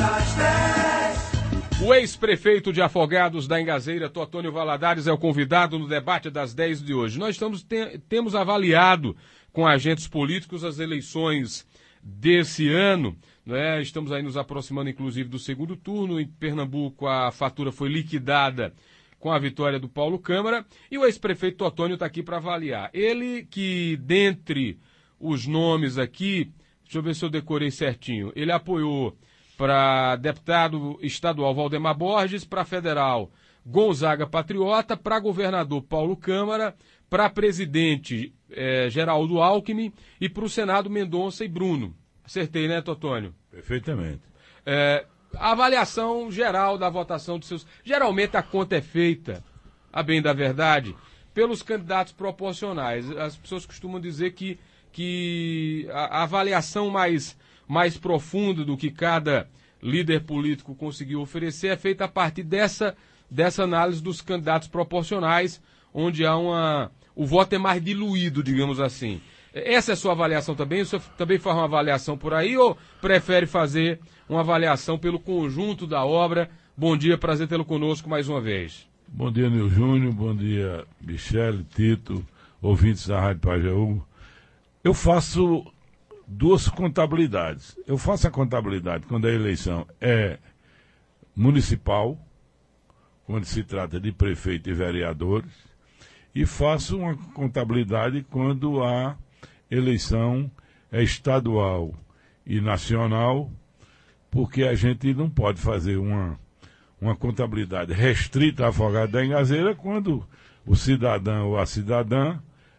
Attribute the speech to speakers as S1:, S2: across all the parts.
S1: O ex-prefeito de Afogados da Engazeira, Totônio Valadares, é o convidado no debate das 10 de hoje. Nós temos avaliado com agentes políticos as eleições desse ano, né? Estamos aí nos aproximando, inclusive, do segundo turno. Em Pernambuco, a fatura foi liquidada com a vitória do Paulo Câmara, e o ex-prefeito Totônio está aqui para avaliar. Ele que, dentre os nomes aqui, deixa eu ver se eu decorei certinho, ele apoiou para deputado estadual Valdemar Borges, para federal Gonzaga Patriota, para governador Paulo Câmara, para presidente Geraldo Alckmin e para o Senado Mendonça e Bruno. Acertei, né, Totônio?
S2: Perfeitamente.
S1: A avaliação geral da votação dos seus... Geralmente a conta é feita, a bem da verdade, pelos candidatos proporcionais. As pessoas costumam dizer que a avaliação mais profunda do que cada líder político conseguiu oferecer é feita a partir dessa análise dos candidatos proporcionais, onde o voto é mais diluído, digamos assim. Essa é a sua avaliação também? O senhor também faz uma avaliação por aí ou prefere fazer uma avaliação pelo conjunto da obra? Bom dia, prazer tê-lo conosco mais uma vez.
S2: Bom dia, Nil Júnior, bom dia, Michele, Tito, ouvintes da Rádio Pajeú. Eu faço duas contabilidades. Eu faço a contabilidade quando a eleição é municipal, quando se trata de prefeito e vereadores, e faço uma contabilidade quando a eleição é estadual e nacional, porque a gente não pode fazer uma contabilidade restrita à Afogados da Engazeira quando o cidadão ou a cidadã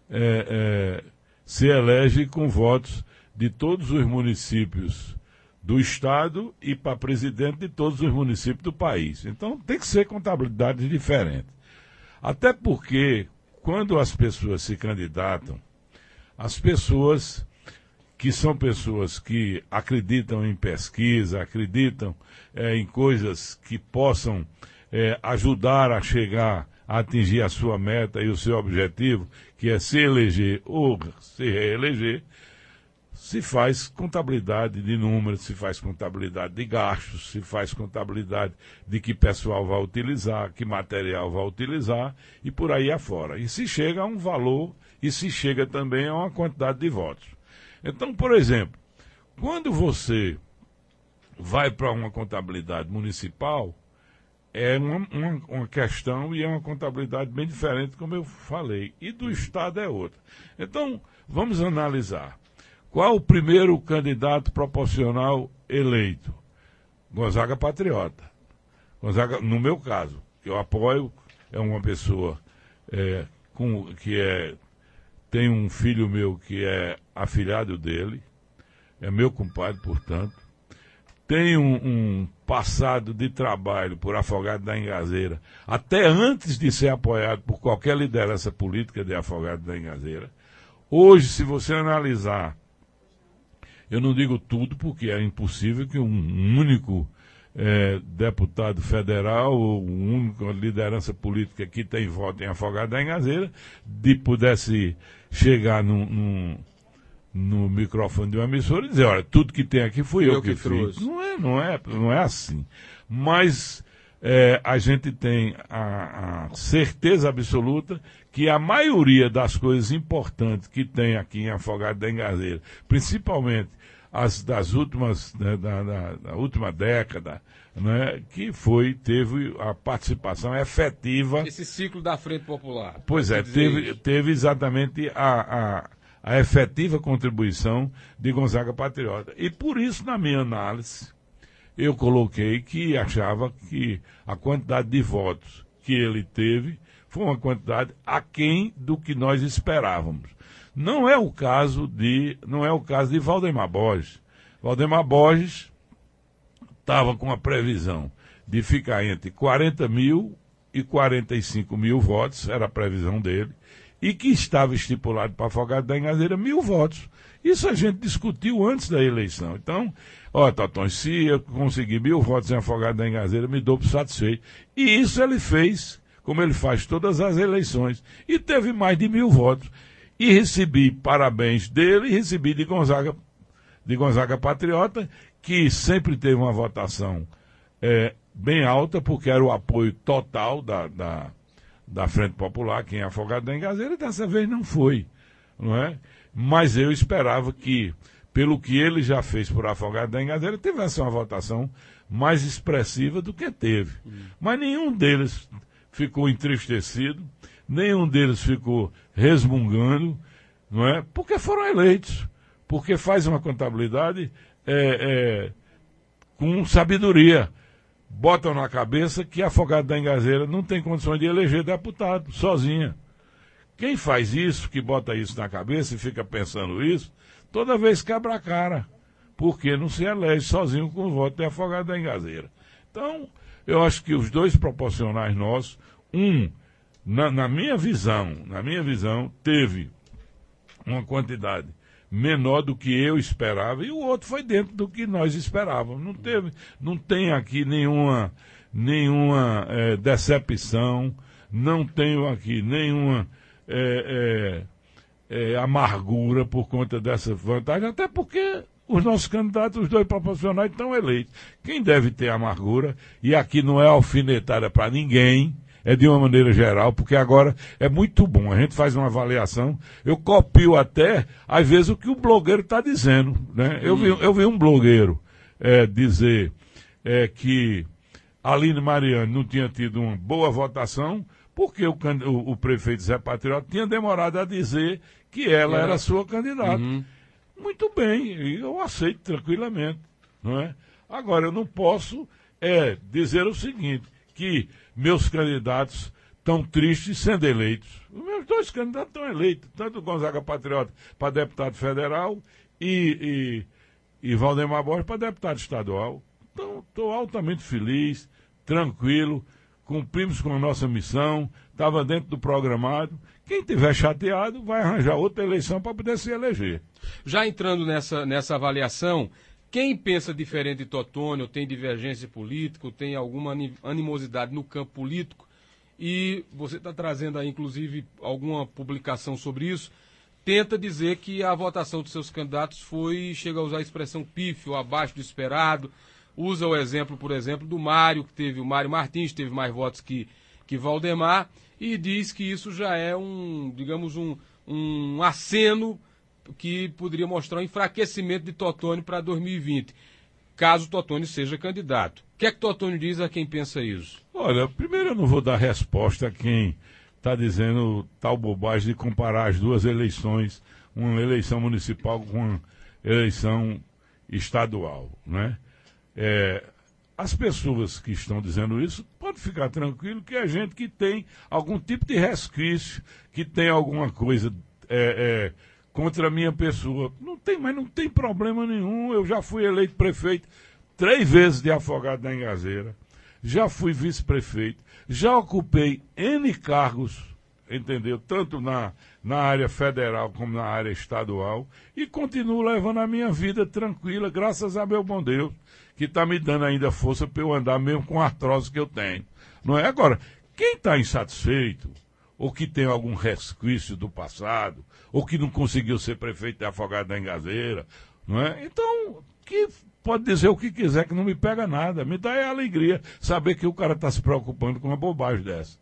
S2: se elege com votos de todos os municípios do estado e para presidente de todos os municípios do país. Então tem que ser contabilidades diferentes. Até porque quando as pessoas se candidatam, as pessoas que são pessoas que acreditam em pesquisa, acreditam em coisas que possam ajudar a chegar a atingir a sua meta e o seu objetivo, que é se eleger ou se reeleger, se faz contabilidade de números, se faz contabilidade de gastos, se faz contabilidade de que pessoal vai utilizar, que material vai utilizar e por aí afora. E se chega a um valor e se chega também a uma quantidade de votos. Então, por exemplo, quando você vai para uma contabilidade municipal, é uma questão e é uma contabilidade bem diferente, como eu falei. E do estado é outra. Então, vamos analisar. Qual o primeiro candidato proporcional eleito? Gonzaga Patriota. Gonzaga, no meu caso, que eu apoio, é uma pessoa tem um filho meu que é afilhado dele, é meu compadre, portanto. Tem um passado de trabalho por Afogados da Engazeira, até antes de ser apoiado por qualquer liderança política de Afogados da Engazeira. Hoje, se você analisar, eu não digo tudo, porque é impossível que um único deputado federal ou uma única liderança política que tem voto em Afogados da Engazeira pudesse chegar no microfone de uma emissora e dizer, olha, tudo que tem aqui fui eu que fiz. Não é assim. Mas a gente tem a certeza absoluta que a maioria das coisas importantes que tem aqui em Afogados da Engazeira, principalmente as das últimas, da última década, né, teve a participação efetiva.
S1: Esse ciclo da Frente Popular.
S2: Pois é, teve exatamente a efetiva contribuição de Gonzaga Patriota. E por isso, na minha análise, eu coloquei que achava que a quantidade de votos que ele teve foi uma quantidade aquém do que nós esperávamos. Não é o caso de Valdemar Borges. Valdemar Borges estava com a previsão de ficar entre 40 mil e 45 mil votos, era a previsão dele, e que estava estipulado para Afogados da Engazeira 1.000 votos. Isso a gente discutiu antes da eleição. Então, Totônio, se eu conseguir 1.000 votos em Afogados da Engazeira, me dou por satisfeito. E isso ele fez, como ele faz todas as eleições, e teve mais de 1.000 votos. E recebi parabéns dele, e recebi de Gonzaga Patriota, que sempre teve uma votação bem alta, porque era o apoio total da Frente Popular, quem é Afogados da Engazeira, e dessa vez não foi, não é? Mas eu esperava que, pelo que ele já fez por Afogados da Engazeira, tivesse uma votação mais expressiva do que teve. Mas nenhum deles ficou entristecido, nenhum deles ficou resmungando, não é? Porque foram eleitos, porque faz uma contabilidade com sabedoria. Botam na cabeça que Afogados da Engazeira não tem condições de eleger deputado sozinha. Quem faz isso, que bota isso na cabeça e fica pensando isso, toda vez quebra a cara, porque não se elege sozinho com o voto de Afogados da Engazeira. Então, eu acho que os dois proporcionais nossos, na minha visão, teve uma quantidade menor do que eu esperava, e o outro foi dentro do que nós esperávamos. Não tem aqui nenhuma decepção, não tenho aqui nenhuma amargura por conta dessa vantagem, até porque os nossos candidatos, os dois proporcionais, estão eleitos. Quem deve ter amargura, e aqui não é alfinetada para ninguém, é de uma maneira geral, porque agora é muito bom, a gente faz uma avaliação, eu copio até, às vezes, o que o blogueiro está dizendo, né? Eu vi um blogueiro dizer que Aline Mariane não tinha tido uma boa votação, porque o prefeito Zé Patriota tinha demorado a dizer que ela era sua candidata. Muito bem, eu aceito tranquilamente, não é? Agora, eu não posso dizer o seguinte, que meus candidatos estão tristes sendo eleitos. Os meus dois candidatos estão eleitos, tanto o Gonzaga Patriota para deputado federal e Valdemar Borges para deputado estadual. Então, estou altamente feliz, tranquilo, cumprimos com a nossa missão, estava dentro do programado. Quem tiver chateado vai arranjar outra eleição para poder se eleger.
S1: Já entrando nessa avaliação, quem pensa diferente de Totônio, tem divergência política, tem alguma animosidade no campo político, e você está trazendo aí, inclusive, alguma publicação sobre isso, tenta dizer que a votação dos seus candidatos chega a usar a expressão pífio, abaixo do esperado, usa o exemplo, por exemplo, do Mário, o Mário Martins teve mais votos que Valdemar, e diz que isso já é um aceno que poderia mostrar um enfraquecimento de Totônio para 2020, caso Totônio seja candidato. O que é que Totônio diz a quem pensa isso?
S2: Olha, primeiro eu não vou dar resposta a quem está dizendo tal bobagem de comparar as duas eleições, uma eleição municipal com uma eleição estadual, né? As pessoas que estão dizendo isso podem ficar tranquilo que é gente que tem algum tipo de resquício, que tem alguma coisa contra a minha pessoa. Mas não tem problema nenhum. Eu já fui eleito prefeito 3 vezes de Afogados da Engazeira, já fui vice-prefeito, já ocupei N cargos, entendeu? Tanto na área federal como na área estadual, e continuo levando a minha vida tranquila, graças a meu bom Deus, que está me dando ainda força para eu andar mesmo com a artrose que eu tenho. Não é? Agora, quem está insatisfeito, ou que tem algum resquício do passado, ou que não conseguiu ser prefeito de Afogados da Engazeira, não é? Então, que pode dizer o que quiser, que não me pega nada. Me dá alegria saber que o cara está se preocupando com uma bobagem dessa.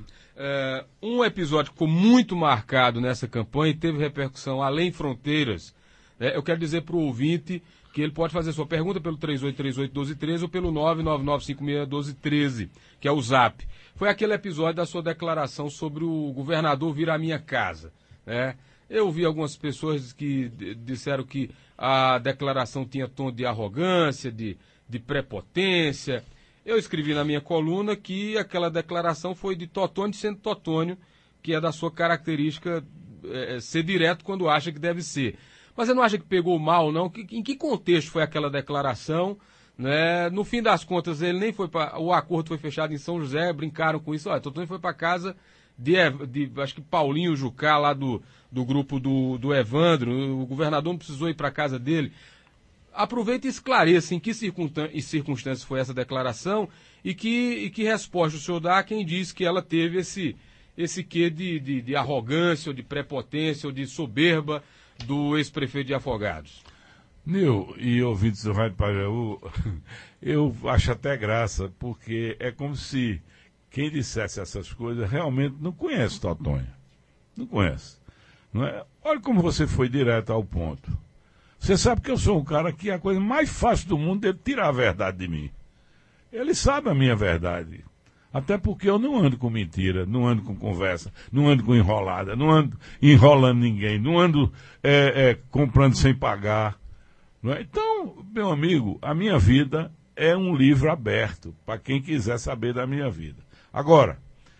S1: Um episódio que ficou muito marcado nessa campanha e teve repercussão além fronteiras. Eu quero dizer para o ouvinte que ele pode fazer sua pergunta pelo 3838-1213 ou pelo 99956-1213, que é o Zap. Foi aquele episódio da sua declaração sobre o governador vir à minha casa, né? Eu vi algumas pessoas que disseram que a declaração tinha tom de arrogância, de prepotência. Eu escrevi na minha coluna que aquela declaração foi de Totônio sendo Totônio, que é da sua característica ser direto quando acha que deve ser. Mas você não acha que pegou mal, não? Em que contexto foi aquela declaração? Né? No fim das contas, ele nem foi para. O acordo foi fechado em São José, brincaram com isso. Olha, Totônio foi para casa de acho que Paulinho Jucá, lá do grupo do Evandro. O governador não precisou ir para a casa dele. Aproveita e esclareça em que circunstâncias foi essa declaração e que resposta o senhor dá a quem diz que ela teve esse quê de arrogância, ou de prepotência, ou de soberba do ex-prefeito de Afogados.
S2: Nil e ouvintes do Rádio Pajeú, eu acho até graça, porque é como se quem dissesse essas coisas realmente não conhece Totonho. Não conhece. Não é? Olha como você foi direto ao ponto. Você sabe que eu sou um cara que a coisa mais fácil do mundo é tirar a verdade de mim. Ele sabe a minha verdade. Até porque eu não ando com mentira, não ando com conversa, não ando com enrolada, não ando enrolando ninguém, não ando comprando sem pagar. Não é? Então, meu amigo, a minha vida é um livro aberto para quem quiser saber da minha vida. Agora,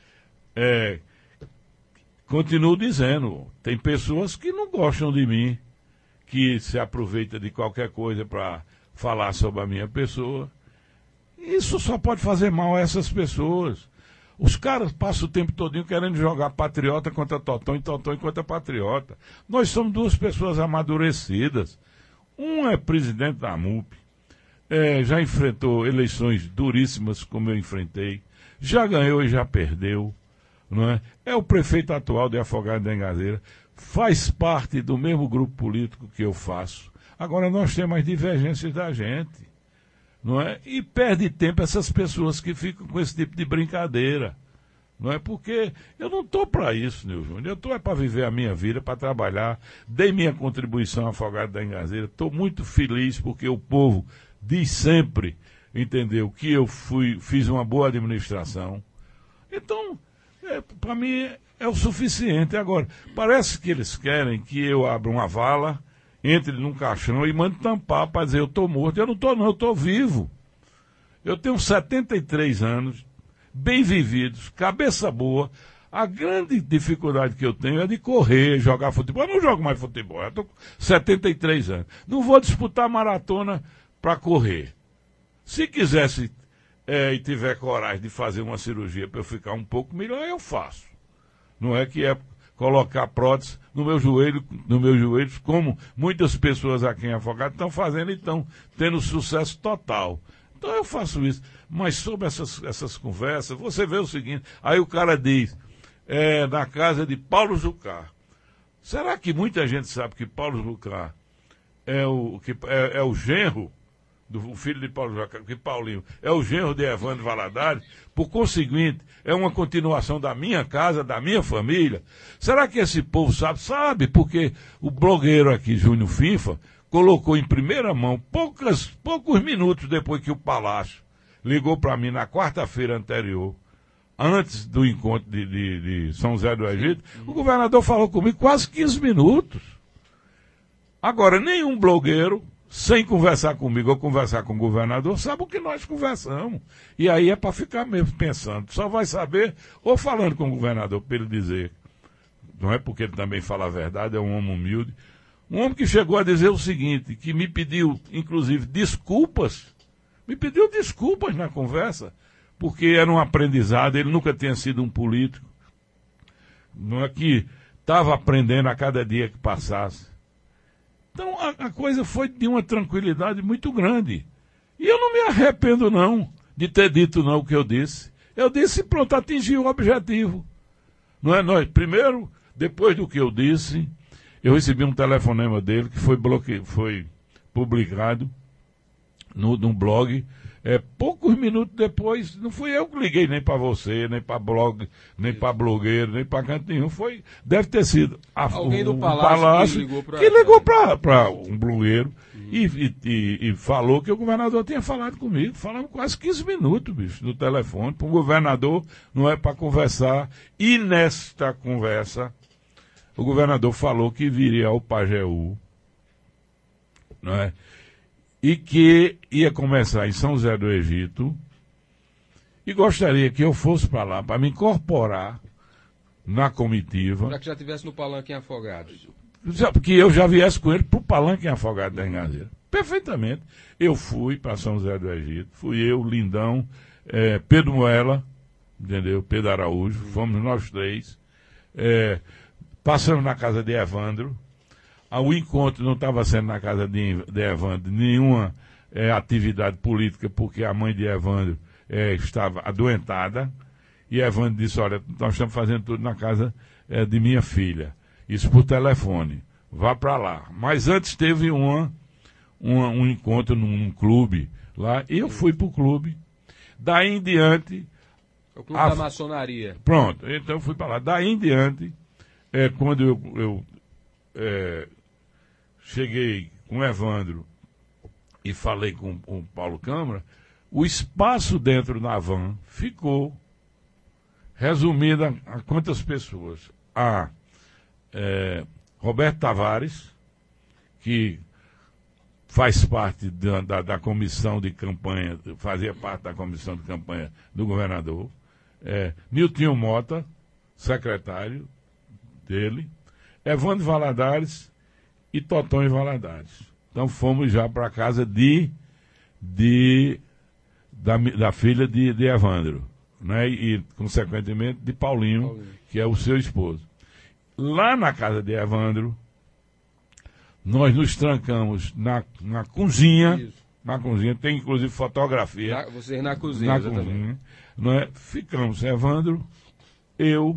S2: continuo dizendo, tem pessoas que não gostam de mim, que se aproveitam de qualquer coisa para falar sobre a minha pessoa. Isso só pode fazer mal a essas pessoas. Os caras passam o tempo todinho querendo jogar patriota contra Totonho e Totonho contra patriota. Nós somos duas pessoas amadurecidas. Um é presidente da MUP, já enfrentou eleições duríssimas como eu enfrentei, já ganhou e já perdeu, não é? É o prefeito atual de Afogados da Engazeira, faz parte do mesmo grupo político que eu faço. Agora nós temos as divergências da gente, não é? E perde tempo essas pessoas que ficam com esse tipo de brincadeira. Não é? Porque eu não estou para isso, Nil Júnior. Eu estou para viver a minha vida, para trabalhar. Dei minha contribuição a Afogados da Engazeira. Estou muito feliz porque o povo diz sempre, entendeu, que eu fiz uma boa administração. Então, para mim é o suficiente. Agora, parece que eles querem que eu abra uma vala, entre num caixão e mande tampar para dizer eu estou morto. Eu não estou não, eu estou vivo. Eu tenho 73 anos, bem vividos, cabeça boa. A grande dificuldade que eu tenho é de correr, jogar futebol. Eu não jogo mais futebol, eu estou com 73 anos. Não vou disputar maratona para correr. Se quisesse e tiver coragem de fazer uma cirurgia para eu ficar um pouco melhor, eu faço. Não é que é colocar prótese no meu joelho, como muitas pessoas aqui em Afogados estão fazendo e estão tendo sucesso total. Então eu faço isso. Mas sobre essas conversas, você vê o seguinte, aí o cara diz, na casa de Paulo Jucá. Será que muita gente sabe que Paulo Jucá é o genro, o filho de Paulo Jucá, que Paulinho é o genro de Evandro Valadares, por conseguinte, é uma continuação da minha casa, da minha família? Será que esse povo sabe? Sabe, porque o blogueiro aqui, Júnior Finfa, colocou em primeira mão, poucos minutos depois que o Palácio ligou para mim na quarta-feira anterior, antes do encontro de São José do Egito, o governador falou comigo quase 15 minutos. Agora, nenhum blogueiro, sem conversar comigo ou conversar com o governador, sabe o que nós conversamos. E aí é para ficar mesmo pensando. Só vai saber ou falando com o governador para ele dizer. Não é porque ele também fala a verdade, é um homem humilde. Um homem que chegou a dizer o seguinte, que me pediu, inclusive, desculpas. Me pediu desculpas na conversa, porque era um aprendizado, ele nunca tinha sido um político. Não é que estava aprendendo a cada dia que passasse. Então a coisa foi de uma tranquilidade muito grande. E eu não me arrependo não de ter dito não o que eu disse. Eu disse e pronto, atingi o objetivo. Não é? Primeiro, depois do que eu disse, eu recebi um telefonema dele que foi publicado num blog. Poucos minutos depois, não fui eu que liguei nem para você, nem para blog, nem para blogueiro, nem para canto nenhum. Deve ter sido
S1: alguém do Palácio
S2: que ligou para um blogueiro e falou que o governador tinha falado comigo. Falamos quase 15 minutos, bicho, no telefone, para um governador, não é para conversar. E nesta conversa, o governador falou que viria ao Pajeú, não é? E que ia começar em São José do Egito, e gostaria que eu fosse para lá, para me incorporar na comitiva.
S1: Para que já estivesse no Palanque em Afogados.
S2: Que eu já viesse com ele para o Palanque em Afogados da Engazeira. Perfeitamente. Eu fui para São José do Egito, fui eu, Lindão, Pedro Moela, entendeu? Pedro Araújo, fomos nós três, passamos na casa de Evandro. O encontro não estava sendo na casa de Evandro, nenhuma atividade política, porque a mãe de Evandro estava adoentada, e Evandro disse, olha, nós estamos fazendo tudo na casa de minha filha, isso por telefone, vá para lá. Mas antes teve um um encontro num clube lá, e eu fui para o clube. Daí em diante...
S1: O clube da maçonaria.
S2: Pronto, então eu fui para lá. Daí em diante, quando eu cheguei com o Evandro e falei com o Paulo Câmara, o espaço dentro da van ficou resumido a quantas pessoas? Roberto Tavares, que faz parte da comissão de campanha, fazia parte da comissão de campanha do governador, Niltinho Mota, secretário dele, Evandro Valadares e Totonho Valadares. Então fomos já para a casa da filha de Evandro, né? E, consequentemente, de Paulinho, que é o seu esposo. Lá na casa de Evandro, nós nos trancamos na cozinha. Isso. Na cozinha, tem inclusive fotografia.
S1: Vocês na cozinha, exatamente.
S2: Cozinha, não é? Ficamos, Evandro, eu,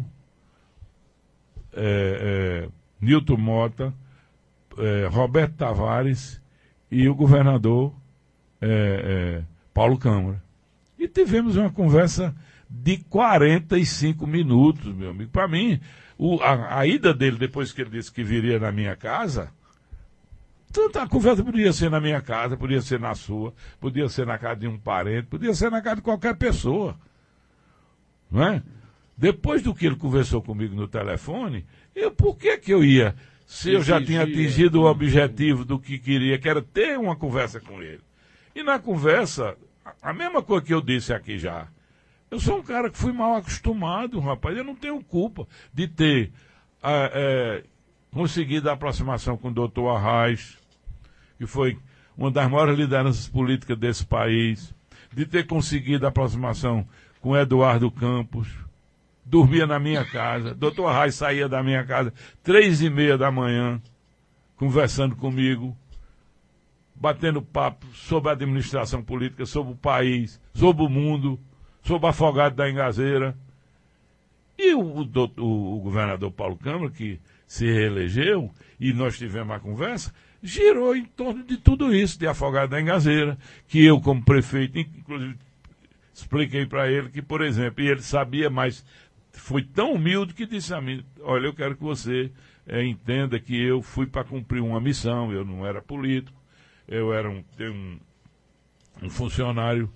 S2: Nilton Mota, Roberto Tavares e o governador Paulo Câmara. E tivemos uma conversa de 45 minutos, meu amigo. Para mim, a ida dele, depois que ele disse que viria na minha casa, a conversa podia ser na minha casa, podia ser na sua, podia ser na casa de um parente, podia ser na casa de qualquer pessoa. Não é? Depois do que ele conversou comigo no telefone, por que eu ia, se eu já tinha atingido o objetivo do que queria, que era ter uma conversa com ele? E na conversa, a mesma coisa que eu disse aqui já, eu sou um cara que fui mal acostumado, rapaz, eu não tenho culpa de ter conseguido a aproximação com o doutor Arraes, que foi uma das maiores lideranças políticas desse país, de ter conseguido a aproximação com Eduardo Campos, dormia na minha casa, doutor Arraes saía da minha casa 3h30 da manhã, conversando comigo, batendo papo sobre a administração política, sobre o país, sobre o mundo, sobre o Afogado da Engazeira. E o governador Paulo Câmara, que se reelegeu, e nós tivemos a conversa, girou em torno de tudo isso, de Afogado da Engazeira, que eu, como prefeito, inclusive, expliquei para ele que, por exemplo, e ele sabia, mas foi tão humilde que disse a mim, olha, eu quero que você entenda que eu fui para cumprir uma missão, eu não era político, eu era um funcionário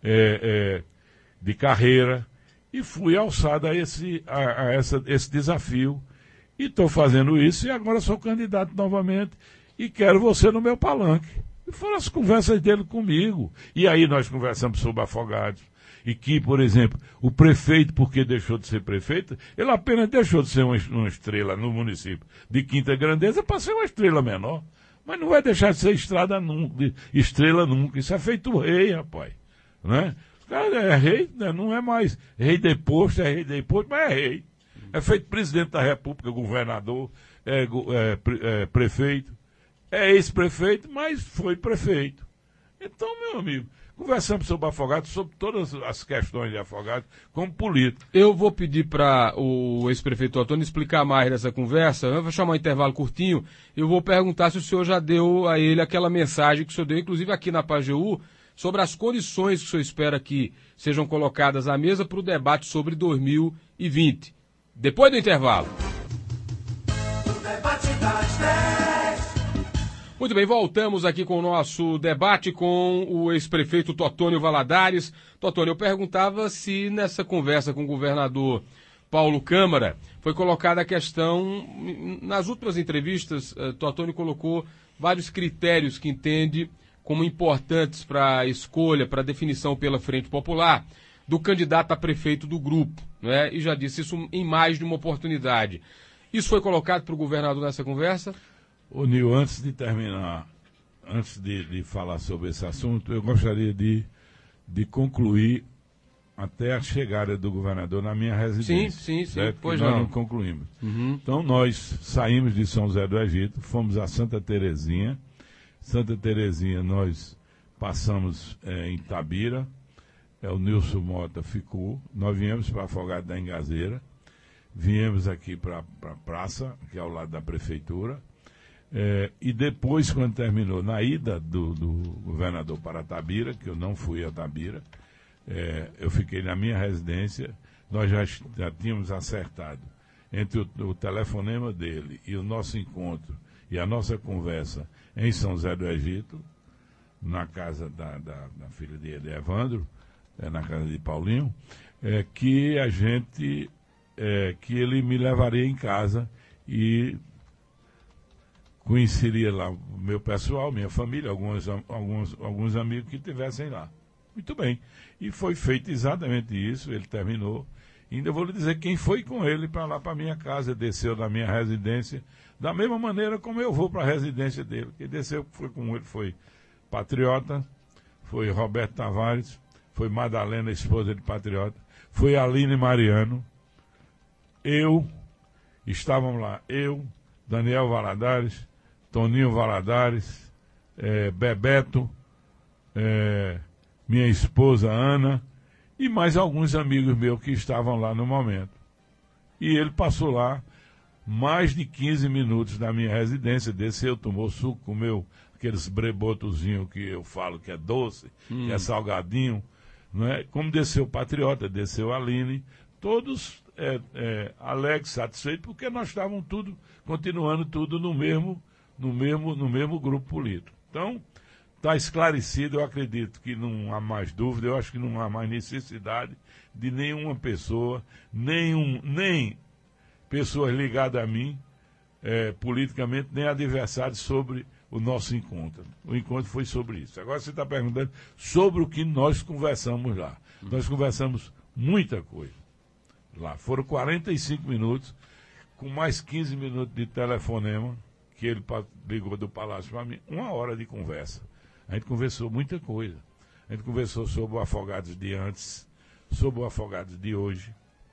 S2: de carreira, e fui alçado a esse desafio, e estou fazendo isso, e agora sou candidato novamente, e quero você no meu palanque. E foram as conversas dele comigo. E aí nós conversamos sobre Afogados. E que, por exemplo, o prefeito, porque deixou de ser prefeito, ele apenas deixou de ser uma estrela no município de quinta grandeza para ser uma estrela menor. Mas não vai deixar de ser estrela nunca. Isso é feito rei, rapaz. Né? O cara é rei, né? Não é mais rei deposto, é rei deposto, mas é rei. É feito presidente da República, governador, prefeito. É ex-prefeito, mas foi prefeito. Então, meu amigo, conversamos sobre Afogados, sobre todas as questões de Afogados, como político.
S1: Eu vou pedir para o ex-prefeito Antônio explicar mais dessa conversa. Eu vou chamar um intervalo curtinho. Eu vou perguntar se o senhor já deu a ele aquela mensagem que o senhor deu, inclusive aqui na PAJU, sobre as condições que o senhor espera que sejam colocadas à mesa para o debate sobre 2020. Depois do intervalo. Muito bem, voltamos aqui com o nosso debate com o ex-prefeito Totônio Valadares. Totônio, eu perguntava se nessa conversa com o governador Paulo Câmara foi colocada a questão, nas últimas entrevistas, Totônio colocou vários critérios que entende como importantes para a escolha, para a definição pela Frente Popular do candidato a prefeito do grupo, né? E já disse isso em mais de uma oportunidade. Isso foi colocado para o governador nessa conversa?
S2: Ô Nil, antes de terminar, antes de falar sobre esse assunto, eu gostaria de concluir até a chegada do governador na minha residência.
S1: Sim,
S2: certo?
S1: Pois
S2: nós
S1: não
S2: concluímos.
S1: Uhum.
S2: Então nós saímos de São José do Egito, fomos a Santa Terezinha. Santa Terezinha nós passamos em Itabira, o Nilson Mota ficou, nós viemos para Afogado da Engazeira, viemos aqui para a praça, que é ao lado da prefeitura. E depois, quando terminou, na ida do governador para Tabira, que eu não fui a Tabira, eu fiquei na minha residência. Nós já tínhamos acertado entre o telefonema dele e o nosso encontro e a nossa conversa em São José do Egito, na casa da filha de Evandro, na casa de Paulinho, que a gente, que ele me levaria em casa e conheceria lá o meu pessoal, minha família, alguns amigos que estivessem lá. Muito bem. E foi feito exatamente isso, ele terminou. Ainda vou lhe dizer quem foi com ele para lá para minha casa, desceu da minha residência, da mesma maneira como eu vou para a residência dele. Quem desceu foi com ele, foi Patriota, foi Roberto Tavares, foi Madalena, esposa de Patriota, foi Aline Mariano, estávamos lá, Daniel Valadares, Toninho Valadares, Bebeto, minha esposa Ana, e mais alguns amigos meus que estavam lá no momento. E ele passou lá mais de 15 minutos da minha residência, desceu, tomou suco, comeu aqueles brebotozinhos que eu falo que é doce, que é salgadinho, não é? Como desceu o Patriota, desceu a Aline, todos alegres, satisfeitos, porque nós estávamos continuando tudo no mesmo grupo político. Então, está esclarecido, eu acredito que não há mais dúvida, eu acho que não há mais necessidade de nenhuma pessoa, nem pessoas ligadas a mim, politicamente, nem adversários sobre o nosso encontro. O encontro foi sobre isso. Agora você está perguntando sobre o que nós conversamos lá. Nós conversamos muita coisa lá. Foram 45 minutos, com mais 15 minutos de telefonema, que ele ligou do Palácio para mim, 1 hora de conversa. A gente conversou muita coisa. A gente conversou sobre o Afogados de antes, sobre o Afogados de hoje,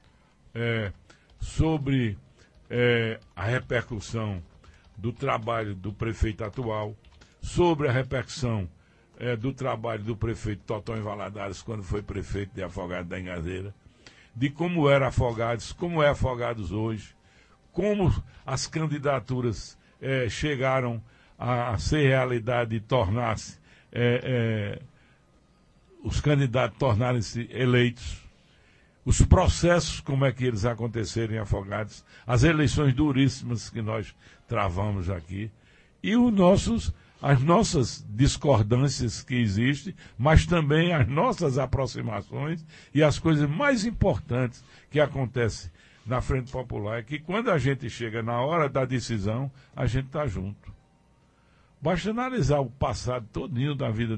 S2: sobre a repercussão do trabalho do prefeito atual, sobre a repercussão do trabalho do prefeito Totão Valadares quando foi prefeito de Afogados da Engazeira, de como era Afogados, como é Afogados hoje, como as candidaturas chegaram a ser realidade e tornar-se os candidatos tornarem-se eleitos, os processos, como é que eles aconteceram em Afogados, as eleições duríssimas que nós travamos aqui, e as nossas discordâncias que existem, mas também as nossas aproximações e as coisas mais importantes que acontecem na Frente Popular é que quando a gente chega na hora da decisão, a gente está junto. Basta analisar o passado todinho da vida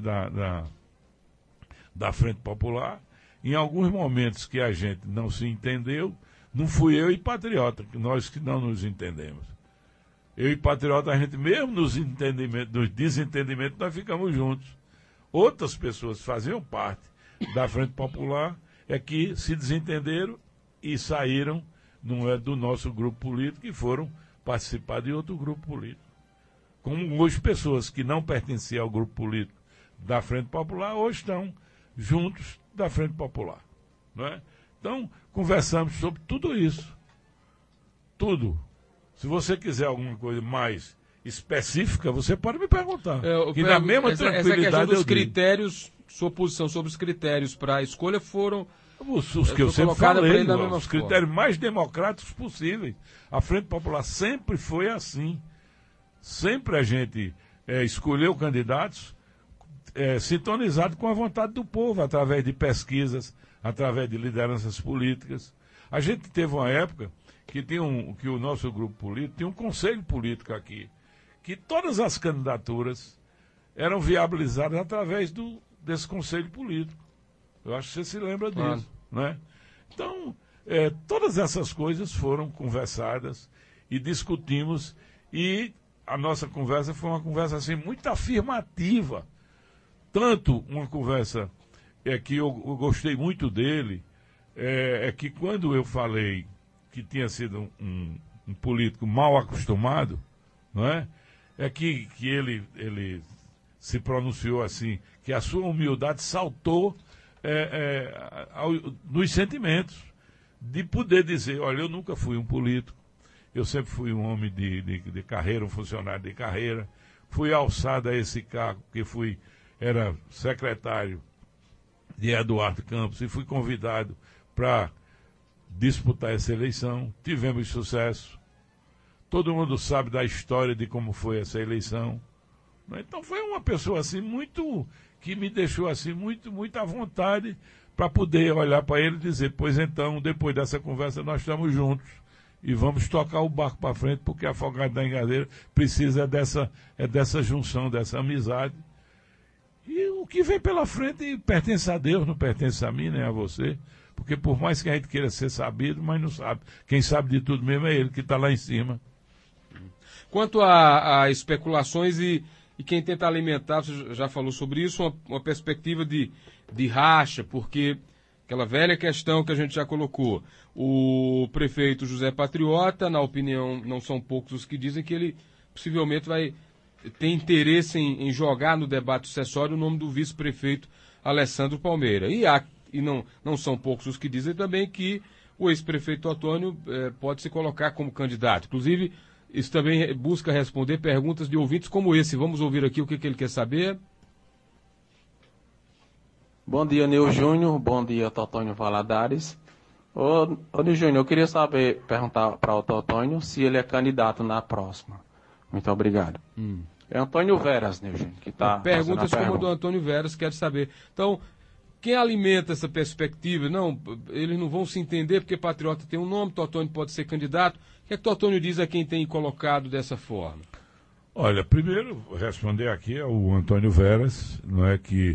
S2: da Frente Popular. Em alguns momentos que a gente não se entendeu, não fui eu e Patriota, nós que não nos entendemos. Eu e Patriota, a gente mesmo nos desentendimentos, nós ficamos juntos. Outras pessoas que faziam parte da Frente Popular que se desentenderam e saíram do nosso grupo político e foram participar de outro grupo político. Como hoje pessoas que não pertenciam ao grupo político da Frente Popular, hoje estão juntos da Frente Popular. Não é? Então, conversamos sobre tudo isso. Tudo. Se você quiser alguma coisa mais específica, você pode me perguntar.
S1: Que na mesma tranquilidade essa questão dos critérios, sua posição sobre os critérios para a escolha foram...
S2: Os que eu sempre falei, os critérios mais democráticos possíveis. A Frente Popular sempre foi assim. Sempre a gente escolheu candidatos sintonizados com a vontade do povo, através de pesquisas, através de lideranças políticas. A gente teve uma época que o nosso grupo político tinha um conselho político aqui, que todas as candidaturas eram viabilizadas através desse conselho político. Eu acho que você se lembra disso, né? Então, todas essas coisas foram conversadas e discutimos, e a nossa conversa foi uma conversa assim, muito afirmativa. Tanto uma conversa que eu gostei muito dele, que quando eu falei que tinha sido um político mal acostumado, não é? Que ele se pronunciou assim, que a sua humildade saltou nos sentimentos, de poder dizer, olha, eu nunca fui um político, eu sempre fui um homem de carreira, um funcionário de carreira. Fui alçado a esse cargo, porque era secretário de Eduardo Campos e fui convidado para disputar essa eleição. Tivemos sucesso. Todo mundo sabe da história de como foi essa eleição. Então foi uma pessoa assim que me deixou assim muito à vontade para poder olhar para ele e dizer, pois então, depois dessa conversa nós estamos juntos e vamos tocar o barco para frente, porque Afogados da Engazeira precisa dessa junção, dessa amizade. E o que vem pela frente pertence a Deus, não pertence a mim nem a você. Porque por mais que a gente queira ser sabido, mas não sabe. Quem sabe de tudo mesmo é ele que está lá em cima.
S1: Quanto a especulações e quem tenta alimentar, você já falou sobre isso, uma perspectiva de racha, porque aquela velha questão que a gente já colocou, o prefeito José Patriota, na opinião, não são poucos os que dizem que ele possivelmente vai ter interesse em jogar no debate sucessório o nome do vice-prefeito Alessandro Palmeira. E não são poucos os que dizem também que o ex-prefeito Otônio pode se colocar como candidato. Inclusive, isso também busca responder perguntas de ouvintes como esse. Vamos ouvir aqui o que ele quer saber.
S3: Bom dia, Nil Júnior. Bom dia, Totônio Valadares. Ô Nil Júnior, eu queria perguntar para o Totônio se ele é candidato na próxima. Muito obrigado. É Antônio Veras, Nil Júnior, que está
S1: perguntas como a do Antônio Veras, quer saber. Então, quem alimenta essa perspectiva? Não, eles não vão se entender porque Patriota tem um nome, Totônio pode ser candidato. O que é que Totônio diz a quem tem colocado dessa forma?
S2: Olha, primeiro, responder aqui ao Antônio Veras, não é que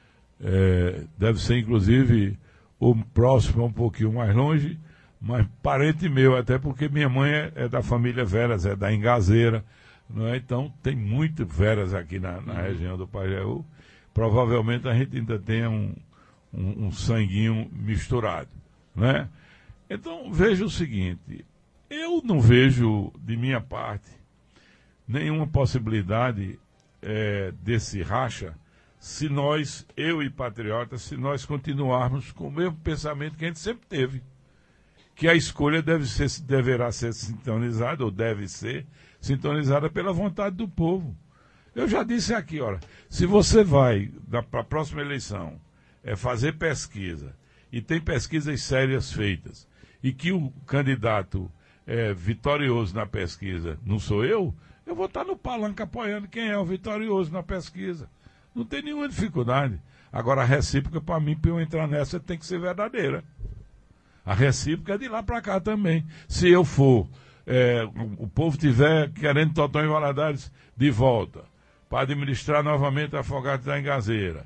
S2: deve ser, inclusive, o próximo um pouquinho mais longe, mas parente meu, até porque minha mãe é da família Veras, é da Engazeira, não é? Então tem muito Veras aqui na região do Pajeú. Provavelmente a gente ainda tenha um sanguinho misturado, né? Então veja o seguinte, eu não vejo de minha parte nenhuma possibilidade desse racha se nós, eu e Patriota, se nós continuarmos com o mesmo pensamento que a gente sempre teve, que a escolha deverá ser sintonizada, ou deve ser sintonizada pela vontade do povo. Eu já disse aqui, olha, se você vai para a próxima eleição fazer pesquisa, e tem pesquisas sérias feitas, e que o candidato vitorioso na pesquisa não sou eu vou estar no palanque apoiando quem é o vitorioso na pesquisa. Não tem nenhuma dificuldade. Agora, a recíproca, para mim, para eu entrar nessa, tem que ser verdadeira. A recíproca é de lá para cá também. Se eu for, o povo tiver querendo Totônio Valadares de volta, para administrar novamente Afogados da Engazeira.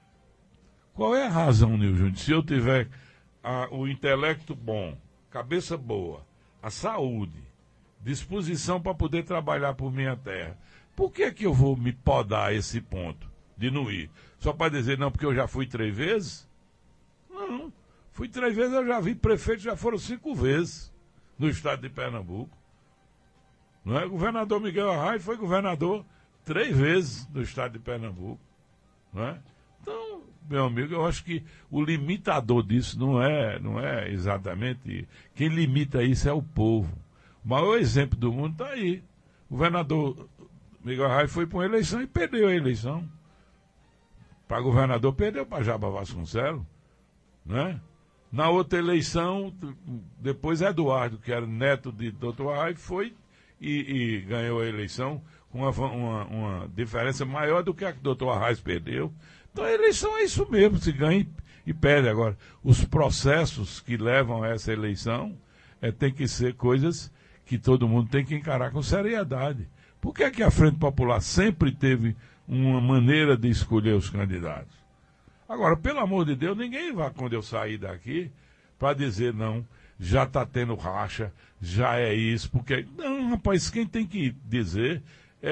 S2: Qual é a razão, Nil Júnior? Se eu tiver o intelecto bom, cabeça boa, a saúde, disposição para poder trabalhar por minha terra, por que eu vou me podar a esse ponto de não ir? Só para dizer, não, porque eu já fui 3 vezes? Não, fui 3 vezes, eu já vi prefeitos, já foram 5 vezes no estado de Pernambuco. Não é? O governador Miguel Arraes foi governador 3 vezes no estado de Pernambuco. Não é? Então, meu amigo, eu acho que o limitador disso não é exatamente... Quem limita isso é o povo. O maior exemplo do mundo está aí. O governador Miguel Arraes foi para uma eleição e perdeu a eleição. Para governador, perdeu para Jaba Vasconcelos. Né? Na outra eleição, depois Eduardo, que era neto de Dr. Arraes, foi e ganhou a eleição com uma diferença maior do que a que o Dr. Arraes perdeu. Então a eleição é isso mesmo, se ganha e perde. Agora, os processos que levam a essa eleição tem que ser coisas que todo mundo tem que encarar com seriedade. Por que é que a Frente Popular sempre teve uma maneira de escolher os candidatos? Agora, pelo amor de Deus, ninguém vai, quando eu sair daqui, para dizer, não, já está tendo racha, já é isso, porque... Não, rapaz, quem tem que dizer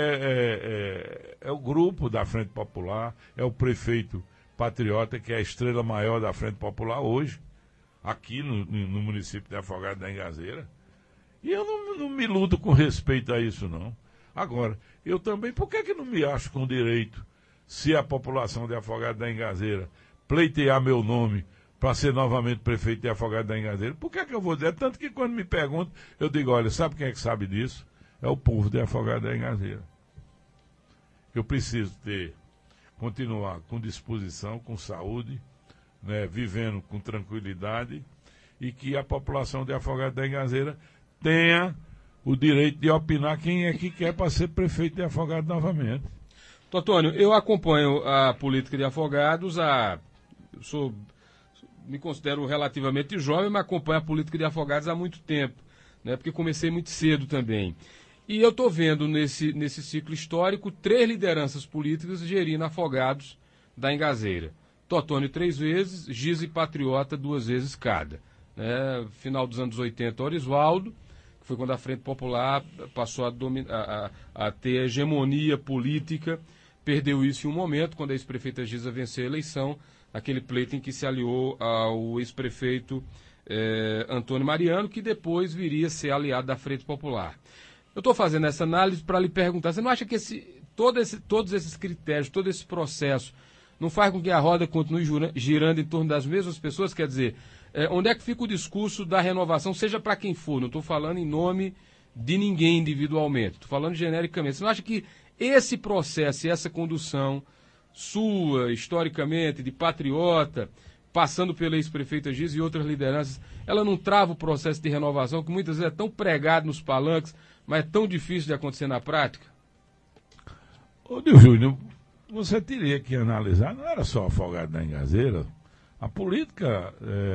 S2: é o grupo da Frente Popular, é o prefeito Patriota, que é a estrela maior da Frente Popular hoje, aqui no município de Afogados da Engazeira. E eu não me iludo com respeito a isso, não. Agora, eu também, por que não me acho com direito, se a população de Afogados da Engazeira pleitear meu nome para ser novamente prefeito de Afogados da Engazeira. Por que eu vou dizer? Tanto que quando me perguntam, eu digo, olha, sabe quem é que sabe disso? É o povo de Afogados da Engazeira. Eu preciso continuar com disposição, com saúde, né, vivendo com tranquilidade, e que a população de Afogados da Engazeira tenha o direito de opinar quem é que quer para ser prefeito de Afogados novamente.
S1: Totônio, eu acompanho a política de Afogados, me considero relativamente jovem, mas acompanho a política de Afogados há muito tempo, né, porque comecei muito cedo também. E eu estou vendo nesse ciclo histórico 3 lideranças políticas gerindo Afogados da Engazeira. Totônio 3 vezes, Giza e Patriota 2 vezes cada. Final dos anos 80, Orisvaldo, que foi quando a Frente Popular passou a ter hegemonia política, perdeu isso em um momento, quando a ex-prefeita Giza venceu a eleição, aquele pleito em que se aliou ao ex-prefeito Antônio Mariano, que depois viria a ser aliado da Frente Popular. Eu estou fazendo essa análise para lhe perguntar, você não acha que todos esses critérios, todo esse processo, não faz com que a roda continue girando em torno das mesmas pessoas? Quer dizer, onde é que fica o discurso da renovação, seja para quem for? Não estou falando em nome de ninguém individualmente, estou falando genericamente. Você não acha que esse processo e essa condução sua, historicamente, de Patriota, passando pela ex-prefeita Giza e outras lideranças, ela não trava o processo de renovação, que muitas vezes é tão pregado nos palanques, mas é tão difícil de acontecer na prática?
S2: Ô, Nil Júnior, você teria que analisar, não era só Afogados da Engazeira, a política,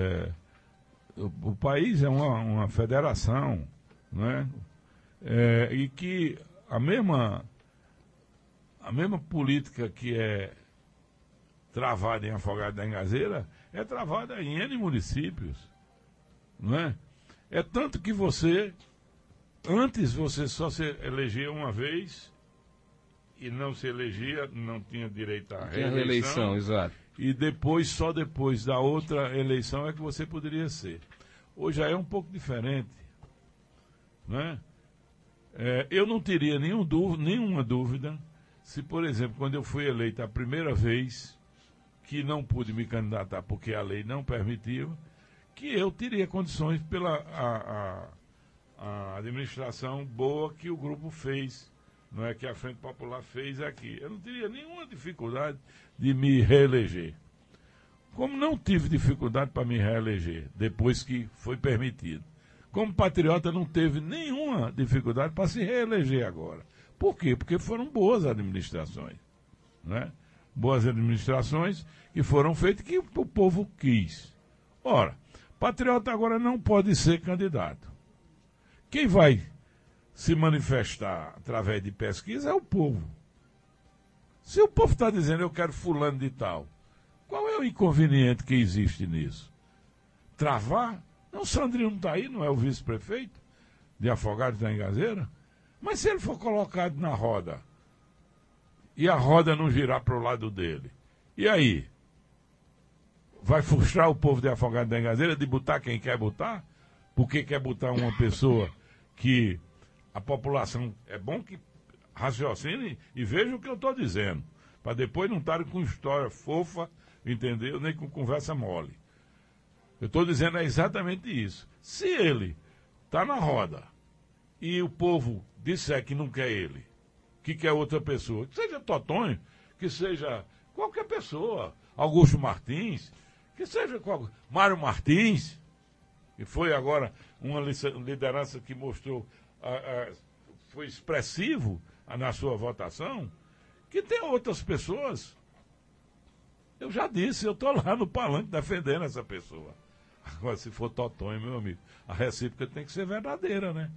S2: o país é uma federação, né? E que a mesma política que é travada em Afogados da Engazeira é travada em N municípios, não é? É tanto que antes você só se elegia uma vez e não se elegia, não tinha direito à reeleição.
S1: Exato.
S2: E só depois da outra eleição é que você poderia ser. Hoje já é um pouco diferente, não é? Eu não teria nenhuma dúvida se, por exemplo, quando eu fui eleito a primeira vez, que não pude me candidatar porque a lei não permitia, que eu teria condições pela a administração boa que o grupo fez, não é, que a Frente Popular fez aqui. Eu não teria nenhuma dificuldade de me reeleger. Como não tive dificuldade para me reeleger, depois que foi permitido. Como Patriota não teve nenhuma dificuldade para se reeleger agora. Por quê? Porque foram boas administrações, né? Boas administrações que foram feitas que o povo quis. Ora, Patriota agora não pode ser candidato. Quem vai se manifestar através de pesquisa é o povo. Se o povo está dizendo eu quero fulano de tal, qual é o inconveniente que existe nisso? Travar? Não, Sandrinho não está aí, não é o vice-prefeito de Afogados da Engazeira? Mas se ele for colocado na roda e a roda não girar para o lado dele, e aí? Vai frustrar o povo de Afogados da Engazeira de botar quem quer botar? Porque quer botar uma pessoa que a população... É bom que raciocine e veja o que eu estou dizendo, para depois não estarem com história fofa, entendeu? Nem com conversa mole. Eu estou dizendo exatamente isso. Se ele está na roda e o povo disser que não quer ele, que quer outra pessoa, que seja Totônio, que seja qualquer pessoa, Augusto Martins, que seja Mário Martins, que foi agora uma liderança que mostrou, foi expressivo na sua votação, que tem outras pessoas. Eu já disse, eu estou lá no palanque defendendo essa pessoa. Agora, se for Totônio, meu amigo, a recíproca tem que ser verdadeira, né?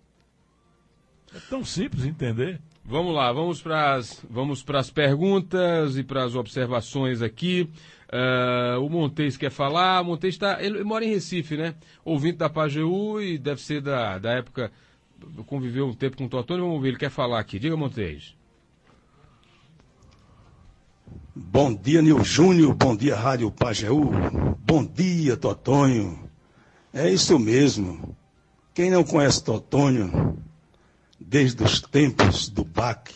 S2: É tão simples entender.
S1: Vamos lá, vamos para as perguntas e para as observações aqui. O Montes quer falar. O Montes ele mora em Recife, né? Ouvinte da Pajeú e deve ser da época, conviveu um tempo com o Totônio. Vamos ver, ele quer falar aqui. Diga, Montes.
S4: Bom dia, Nil Júnior. Bom dia, Rádio Pajeú. Bom dia, Totônio. É isso mesmo. Quem não conhece Totônio, desde os tempos do BAC,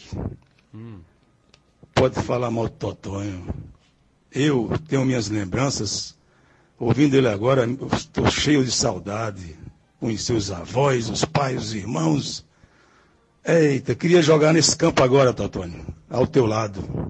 S4: pode falar mal de Totônio. Eu tenho minhas lembranças Ouvindo ele agora, estou cheio de saudade. Conhecer os avós, os pais, os irmãos. Eita, queria jogar nesse campo agora, Totônio, ao teu lado.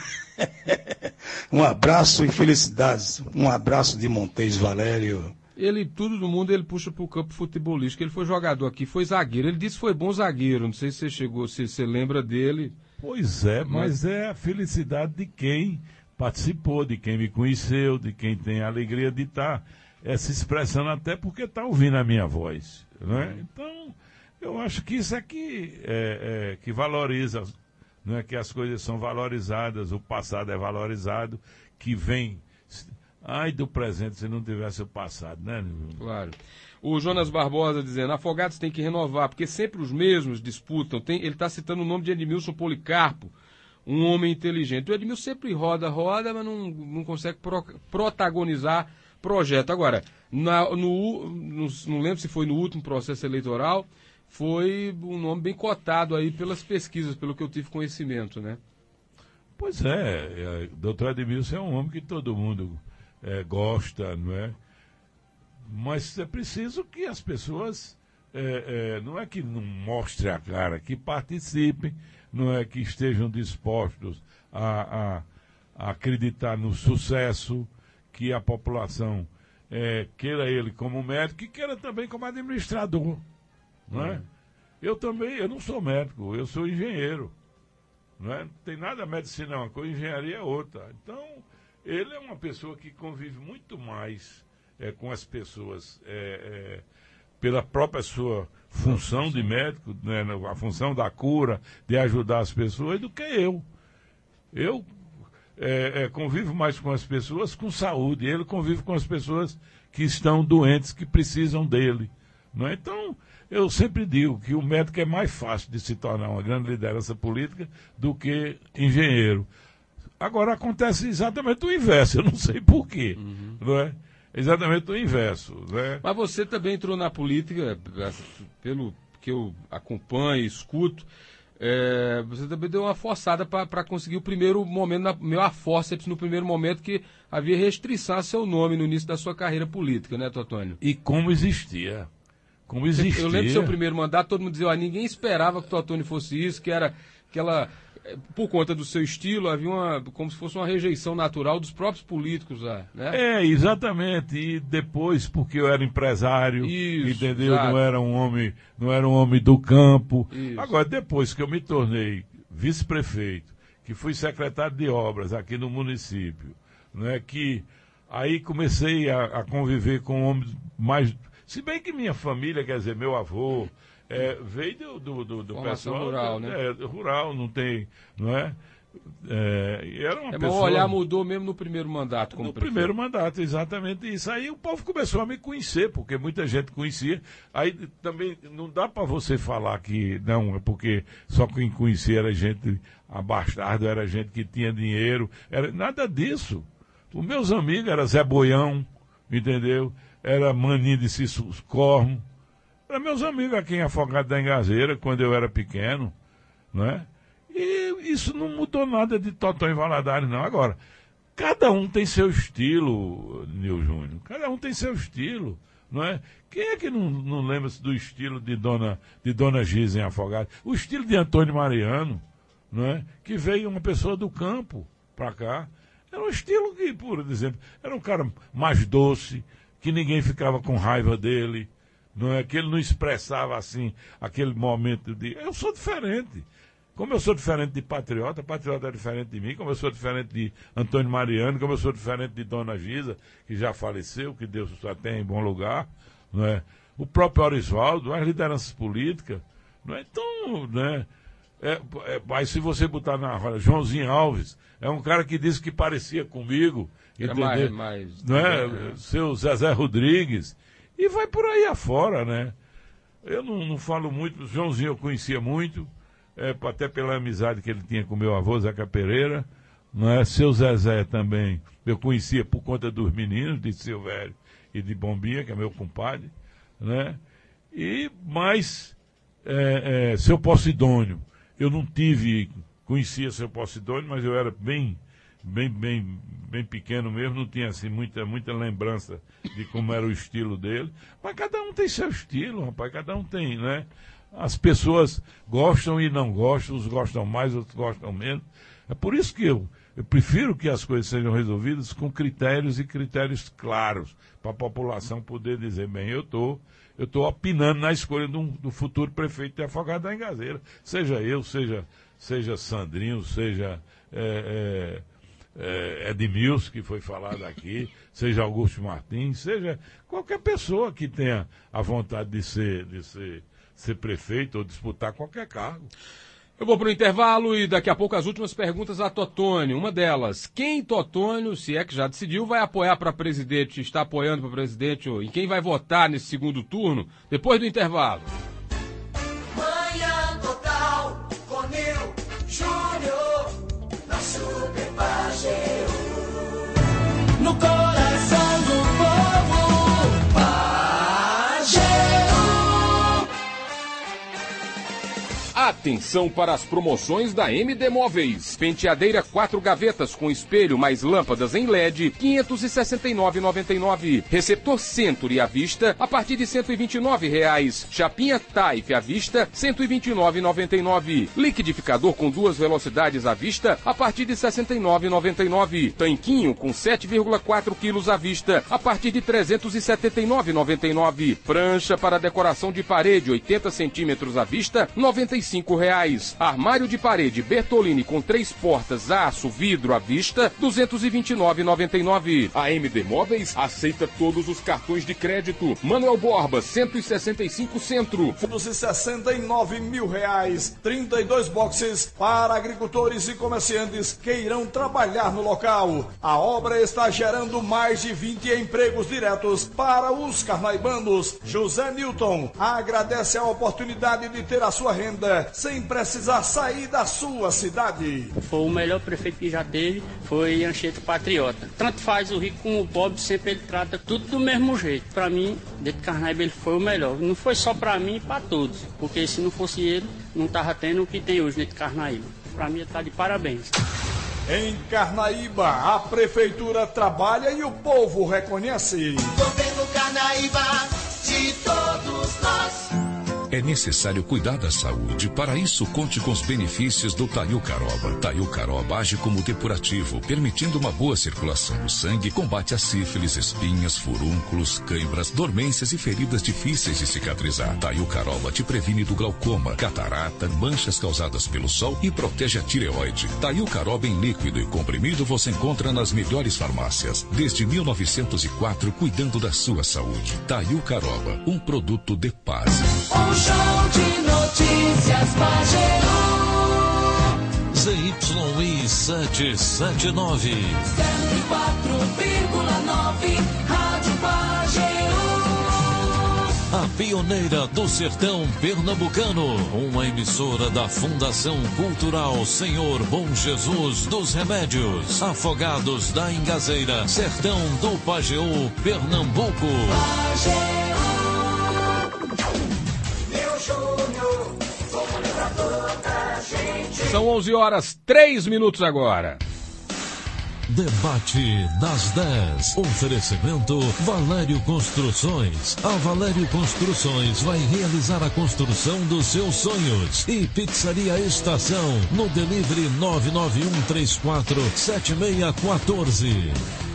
S4: Um abraço e felicidades. Um abraço de Montes Valério.
S1: Ele, tudo do mundo, ele puxa pro campo futebolístico. Ele foi jogador aqui, foi zagueiro. Ele disse que foi bom zagueiro. Não sei se você chegou, se você lembra dele.
S2: Pois é, mas é a felicidade de quem participou, de quem me conheceu, de quem tem a alegria de estar se expressando, até porque está ouvindo a minha voz. Né? Então, eu acho que isso é que valoriza, não é que as coisas são valorizadas, o passado é valorizado, que vem... Ai do presente se não tivesse o passado, né?
S1: Claro. O Jonas Barbosa dizendo, Afogados tem que renovar, porque sempre os mesmos disputam. Ele está citando o nome de Edmilson Policarpo, um homem inteligente. O Edmilson sempre roda, mas não consegue protagonizar projeto. Agora, não lembro se foi no último processo eleitoral, foi um nome bem cotado aí pelas pesquisas, pelo que eu tive conhecimento, né?
S2: Pois é, doutor Edmilson é um homem que todo mundo gosta, não é? Mas é preciso que as pessoas, não é que não mostrem a cara, que participem, não é que estejam dispostos a acreditar no sucesso, que a população queira ele como médico e queira também como administrador, não é? Eu não sou médico, eu sou engenheiro, não é? Não tem nada a medicina, uma coisa, engenharia é outra. Então, ele é uma pessoa que convive muito mais com as pessoas pela própria sua função de médico, né, a função da cura, de ajudar as pessoas, do que eu. Eu convivo mais com as pessoas com saúde, ele convive com as pessoas que estão doentes, que precisam dele. Não é? Então, eu sempre digo que o médico é mais fácil de se tornar uma grande liderança política do que engenheiro. Agora acontece exatamente o inverso, eu não sei porquê, não é? Exatamente o inverso, né?
S1: Mas você também entrou na política, pelo que eu acompanho e escuto, você também deu uma forçada para conseguir o primeiro momento, meu afórceps no primeiro momento, que havia restrição a seu nome no início da sua carreira política, né, Totônio?
S2: E como existia.
S1: Eu lembro do seu primeiro mandato, todo mundo dizia, ninguém esperava que o Totônio fosse isso, que era aquela... Por conta do seu estilo, havia como se fosse uma rejeição natural dos próprios políticos lá, né?
S2: Exatamente. E depois, porque eu era empresário,
S1: isso,
S2: entendeu?
S1: Exato.
S2: Não era um homem do campo.
S1: Isso.
S2: Agora, depois que eu me tornei vice-prefeito, que fui secretário de obras aqui no município, não é que aí comecei a conviver com homens mais... Se bem que minha família, quer dizer, meu avô... veio do pessoal
S1: rural, né?
S2: Rural, não tem, não é? Era uma
S1: mas
S2: pessoa...
S1: o olhar mudou mesmo no primeiro mandato.
S2: No primeiro mandato, exatamente isso. Aí o povo começou a me conhecer, porque muita gente conhecia. Aí também não dá para você falar que não, é porque só quem conhecia era gente abastardo, era gente que tinha dinheiro, era nada disso. Os meus amigos eram Zé Boião, entendeu? Era Maninho de Cissus Cormo. Eram meus amigos aqui em Afogados da Engazeira, quando eu era pequeno, não é? E isso não mudou nada de Totônio Valadares, não. Agora, cada um tem seu estilo, Nil Júnior. Cada um tem seu estilo, não é? Quem é que não lembra-se do estilo de Dona Giza em Afogados? O estilo de Antônio Mariano, não é? Que veio uma pessoa do campo para cá. Era um estilo que, por exemplo, era um cara mais doce, que ninguém ficava com raiva dele. Não é que ele não expressava assim aquele momento de... Eu sou diferente. Como eu sou diferente de Patriota é diferente de mim, como eu sou diferente de Antônio Mariano, como eu sou diferente de Dona Giza, que já faleceu, que Deus só tem em bom lugar, não é? O próprio Orisvaldo, as lideranças políticas, não é? Então, né? Mas se você botar na roda, Joãozinho Alves, é um cara que disse que parecia comigo, entendeu? Não é? Seu Zezé Rodrigues... E vai por aí afora, né? Eu não falo muito, o Joãozinho eu conhecia muito, até pela amizade que ele tinha com meu avô, Zeca Pereira, não é? Seu Zezé também, eu conhecia por conta dos meninos, de Silvério e de Bombinha, que é meu compadre, né? Mas, seu Posidônio, eu não conhecia seu Posidônio, mas eu era bem bem pequeno mesmo, não tinha assim muita lembrança de como era o estilo dele. Mas cada um tem seu estilo, rapaz, cada um tem, né? As pessoas gostam e não gostam, uns gostam mais, outros gostam menos. É por isso que eu prefiro que as coisas sejam resolvidas com critérios claros, para a população poder dizer, bem, eu estou opinando na escolha do futuro prefeito de Afogados da Engazeira. Seja eu, seja Sandrinho, seja Edmilson, que foi falado aqui, seja Augusto Martins, seja qualquer pessoa que tenha a vontade de ser prefeito ou disputar qualquer cargo.
S1: Eu vou para o intervalo e daqui a pouco as últimas perguntas a Totônio. Uma delas, quem Totônio, se é que já decidiu, vai apoiar para presidente, está apoiando para presidente, ou em quem vai votar nesse segundo turno, depois do intervalo.
S5: Manhã Total, com Nil Júnior, na Super Pajeú. No coração do povo, Pajeú.
S1: Atenção para as promoções da MD Móveis. Penteadeira 4 gavetas com espelho mais lâmpadas em LED, R$ 569,99. Receptor Century à vista, a partir de R$ 129,00. Chapinha Taif à vista, R$ 129,99. Liquidificador com 2 velocidades à vista, a partir de R$ 69,99. Tanquinho com 7,4 quilos à vista, a partir de R$ 379,99. Prancha para decoração de parede, 80 centímetros à vista, R$ 95,00. Armário de parede Bertolini com 3 portas, aço, vidro à vista, R$ 229,99. A MD Móveis aceita todos os cartões de crédito. Manuel Borba, 165 Centro.
S6: R$69 mil, 32 boxes para agricultores e comerciantes que irão trabalhar no local. A obra está gerando mais de 20 empregos diretos para os carnaibanos. José Newton agradece a oportunidade de ter a sua renda sem precisar sair da sua cidade.
S7: Foi o melhor prefeito que já teve, foi Anchieta Patriota. Tanto faz o rico como o pobre, sempre ele trata tudo do mesmo jeito. Para mim, dentro de Carnaíba, ele foi o melhor. Não foi só para mim, para todos. Porque se não fosse ele, não tava tendo o que tem hoje dentro de Carnaíba. Para mim, ele tá de parabéns.
S6: Em Carnaíba, a prefeitura trabalha e o povo reconhece.
S5: Governo Carnaíba, de todos nós.
S8: É necessário cuidar da saúde. Para isso, conte com os benefícios do Taiu Caroba. Taiu Caroba age como depurativo, permitindo uma boa circulação do sangue, combate a sífilis, espinhas, furúnculos, cãibras, dormências e feridas difíceis de cicatrizar. Taiu Caroba te previne do glaucoma, catarata, manchas causadas pelo sol e protege a tireoide. Taiu Caroba em líquido e comprimido você encontra nas melhores farmácias. Desde 1904, cuidando da sua saúde. Taiu Caroba, um produto de paz.
S5: Show de notícias Pajeú.
S9: ZYI 779.
S5: 104,9 Rádio Pajeú.
S9: A pioneira do sertão pernambucano. Uma emissora da Fundação Cultural Senhor Bom Jesus dos Remédios. Afogados da Engazeira, sertão do Pajeú, Pernambuco.
S5: Pajeú.
S1: São 11h03 agora.
S9: Debate das 10. Oferecimento Valério Construções. A Valério Construções vai realizar a construção dos seus sonhos. E Pizzaria Estação no delivery 991347614.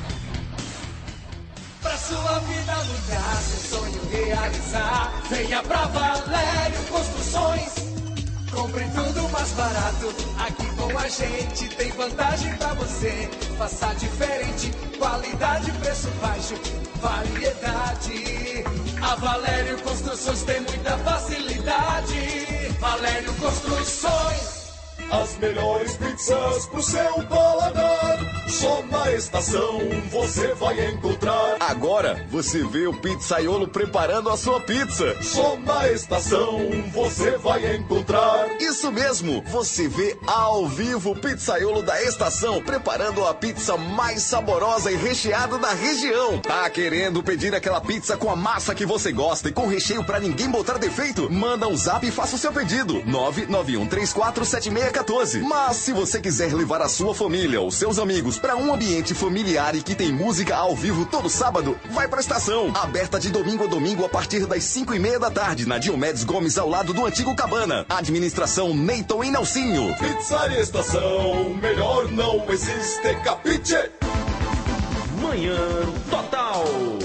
S5: Pra sua vida mudar, seu sonho realizar, venha pra Valério Construções. Compre tudo mais barato, aqui com a gente tem vantagem pra você. Faça diferente, qualidade, preço baixo, variedade. A Valério Construções tem muita facilidade. Valério Construções.
S10: As melhores pizzas pro seu paladar, só na Estação você vai encontrar.
S11: Agora você vê o pizzaiolo preparando a sua pizza.
S10: Só na Estação você vai encontrar.
S11: Isso mesmo, você vê ao vivo o pizzaiolo da Estação preparando a pizza mais saborosa e recheada da região. Tá querendo pedir aquela pizza com a massa que você gosta e com recheio pra ninguém botar defeito? Manda um zap e faça o seu pedido. 991347614. Mas se você quiser levar a sua família ou seus amigos eventos para um ambiente familiar e que tem música ao vivo todo sábado, vai pra estação. Aberta de domingo a domingo a partir das 5:30 da tarde, na Diomedes Gomes, ao lado do antigo Cabana. Administração Neyton e Nelsinho.
S10: Pizzaria Estação, melhor não existe, capiche?
S12: Manhã Total.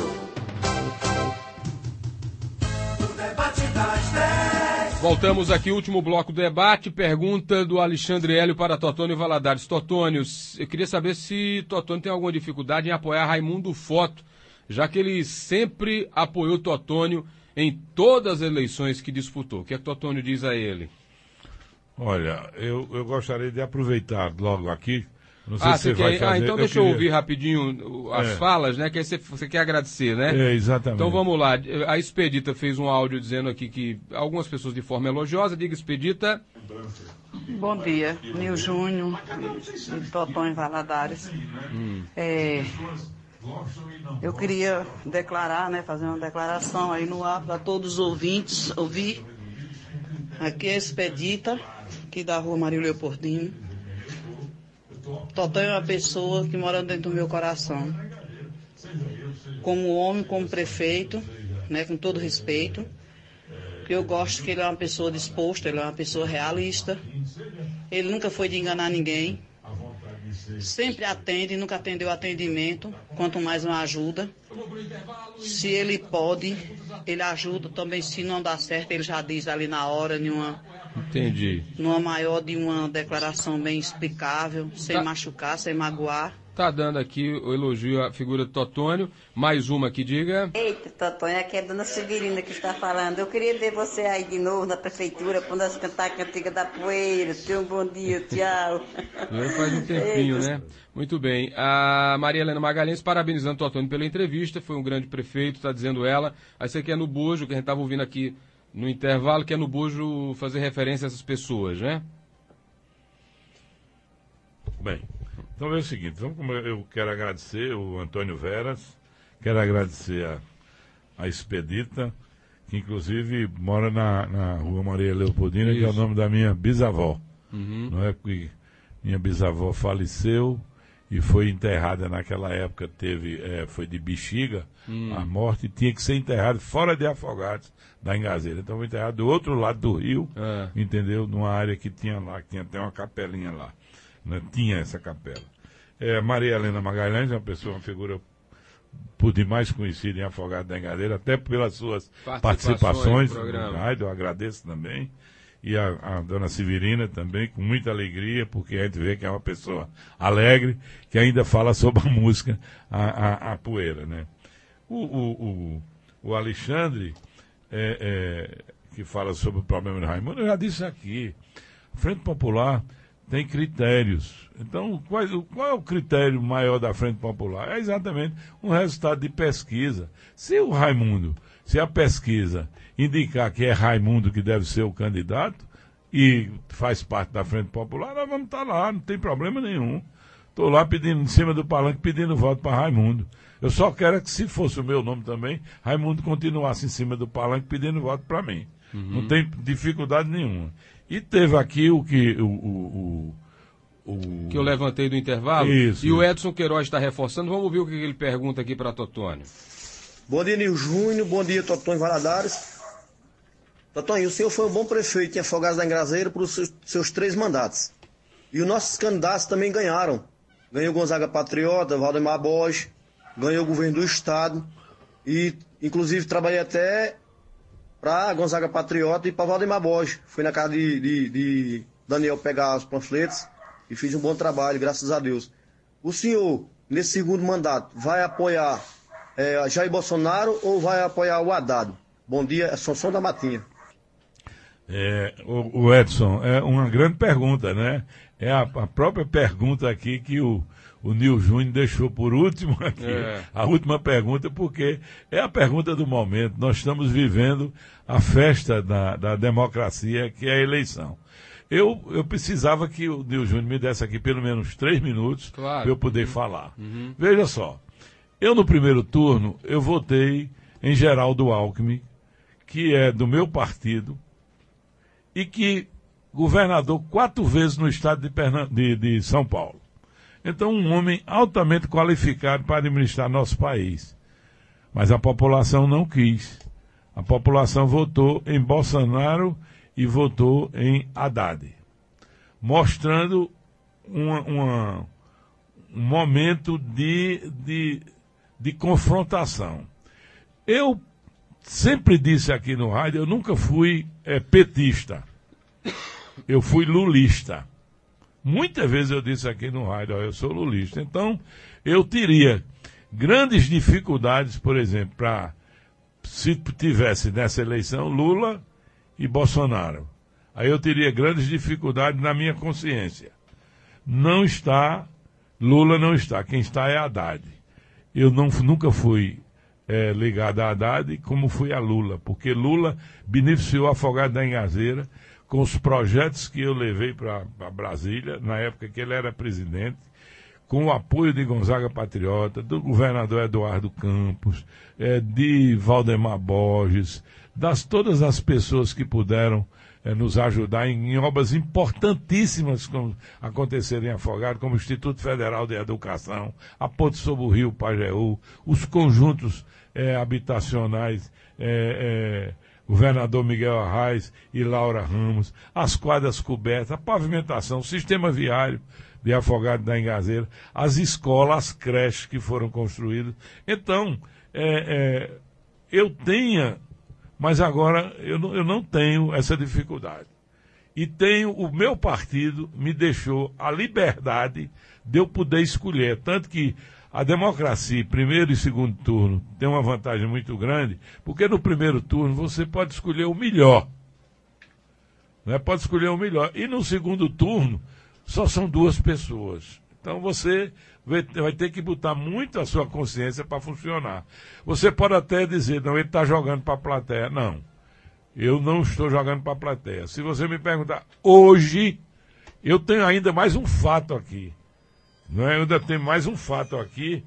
S1: Voltamos aqui, último bloco do debate. Pergunta do Alexandre Hélio para Totônio Valadares. Totônio, eu queria saber se Totônio tem alguma dificuldade em apoiar Raimundo Foto, já que ele sempre apoiou Totônio em todas as eleições que disputou. O que é que Totônio diz a ele?
S2: Olha, eu gostaria de aproveitar logo aqui. Não sei se você vai fazer.
S1: Então deixa eu ouvir rapidinho as falas, né? Que aí você quer agradecer, né?
S2: Exatamente.
S1: Então vamos lá. A Expedita fez um áudio dizendo aqui que algumas pessoas de forma elogiosa. Diga, Expedita.
S13: Bom dia, Nil Júnior e Totônio Valadares. Eu queria declarar, né? Fazer uma declaração aí no ar para todos os ouvintes ouvir. Aqui é a Expedita, aqui da rua Maria Leopoldino. Totônio é uma pessoa que mora dentro do meu coração. Como homem, como prefeito, né, com todo respeito. Porque eu gosto que ele é uma pessoa disposta, ele é uma pessoa realista. Ele nunca foi de enganar ninguém. Sempre atende, nunca atendeu atendimento, quanto mais uma ajuda. Se ele pode, ele ajuda também. Se não dá certo, ele já diz ali na hora,
S1: Entendi.
S13: Numa maior de uma declaração bem explicável, sem machucar, sem magoar.
S1: Tá dando aqui o elogio à figura de Totônio. Mais uma que diga.
S14: Eita, Totônio, aqui é a dona Severina que está falando. Eu queria ver você aí de novo na prefeitura, para nós cantar a cantiga da poeira. Tenha um bom dia, tchau.
S1: Faz um tempinho, né? Muito bem. A Maria Helena Magalhães parabenizando Totônio pela entrevista. Foi um grande prefeito, está dizendo ela. Aí você quer no bojo, que a gente estava ouvindo aqui no intervalo, que é no bojo fazer referência a essas pessoas, né?
S2: Bem, então é o seguinte, eu quero agradecer o Antônio Veras, quero agradecer a Expedita, que inclusive mora na rua Maria Leopoldina, que é o nome da minha bisavó. Não é? Porque minha bisavó faleceu e foi enterrada naquela época, foi de bexiga, a morte, tinha que ser enterrado fora de Afogados da Engazeira. Então foi enterrado do outro lado do rio, entendeu? Numa área que tinha lá, que tinha até uma capelinha lá. Né? Tinha essa capela. Maria Helena Magalhães é uma figura por demais conhecida em Afogados da Engazeira, até pelas suas participações no rádio, eu agradeço também. E a dona Severina também, com muita alegria, porque a gente vê que é uma pessoa alegre, que ainda fala sobre a música, a poeira, né? O Alexandre, que fala sobre o problema de Raimundo, eu já disse aqui, a Frente Popular tem critérios. Então, qual é o critério maior da Frente Popular? É exatamente um resultado de pesquisa. Se a pesquisa indicar que é Raimundo que deve ser o candidato e faz parte da Frente Popular, nós vamos estar lá, não tem problema nenhum. Estou lá pedindo, em cima do palanque, pedindo voto para Raimundo. Eu só quero que, se fosse o meu nome também, Raimundo continuasse em cima do palanque pedindo voto para mim. Não tem dificuldade nenhuma. E teve aqui que eu
S1: levantei do intervalo.
S2: Isso,
S1: e o Edson Queiroz está reforçando. Vamos ouvir o que ele pergunta aqui para Totônio.
S15: Bom dia, Nil Júnior. Bom dia, Totônio Valadares. Totônio, o senhor foi um bom prefeito em Afogados da Engazeira por seus 3 mandatos. E os nossos candidatos também ganharam. Ganhou Gonzaga Patriota, Valdemar Borges, ganhou o governo do estado. E, inclusive, trabalhei até para Gonzaga Patriota e para Valdemar Borges. Fui na casa de Daniel pegar os panfletos e fiz um bom trabalho, graças a Deus. O senhor, nesse segundo mandato, vai apoiar Jair Bolsonaro ou vai apoiar o Haddad? Bom dia, é Sansão da Matinha.
S2: O Edson, é uma grande pergunta, né? É a própria pergunta aqui que o Nil Júnior deixou por último aqui, a última pergunta, porque é a pergunta do momento. Nós estamos vivendo a festa da democracia, que é a eleição. Eu precisava que o Nil Júnior me desse aqui pelo menos 3 minutos para eu poder falar. Veja só, eu no primeiro turno, eu votei em Geraldo Alckmin, que é do meu partido, e que governador 4 vezes no estado de São Paulo. Então, um homem altamente qualificado para administrar nosso país. Mas a população não quis. A população votou em Bolsonaro e votou em Haddad, mostrando um momento de confrontação. Eu sempre disse aqui no rádio, eu nunca fui petista. Eu fui lulista. Muitas vezes eu disse aqui no rádio, eu sou lulista. Então, eu teria grandes dificuldades, por exemplo, se tivesse nessa eleição Lula e Bolsonaro. Aí eu teria grandes dificuldades na minha consciência. Não está, Lula não está. Quem está é Haddad. Eu nunca fui ligado a Haddad como fui a Lula, porque Lula beneficiou Afogados da Ingazeira com os projetos que eu levei para Brasília, na época que ele era presidente, com o apoio de Gonzaga Patriota, do governador Eduardo Campos, de Valdemar Borges, todas as pessoas que puderam nos ajudar em obras importantíssimas que aconteceram em Afogados, como o Instituto Federal de Educação, a Ponte sobre o Rio Pajeú, os conjuntos habitacionais, governador Miguel Arraes e Laura Ramos, as quadras cobertas, a pavimentação, o sistema viário de Afogados da Ingazeira, as escolas, as creches que foram construídas. Então, eu tinha, mas agora eu não tenho essa dificuldade. E o meu partido me deixou a liberdade de eu poder escolher, tanto que a democracia, primeiro e segundo turno, tem uma vantagem muito grande, porque no primeiro turno você pode escolher o melhor. Né? Pode escolher o melhor. E no segundo turno, só são 2 pessoas. Então você vai ter que botar muito a sua consciência para funcionar. Você pode até dizer, não, ele está jogando para a plateia. Não, eu não estou jogando para a plateia. Se você me perguntar, hoje, eu tenho ainda mais um fato aqui. Não é? Eu ainda tenho mais um fato aqui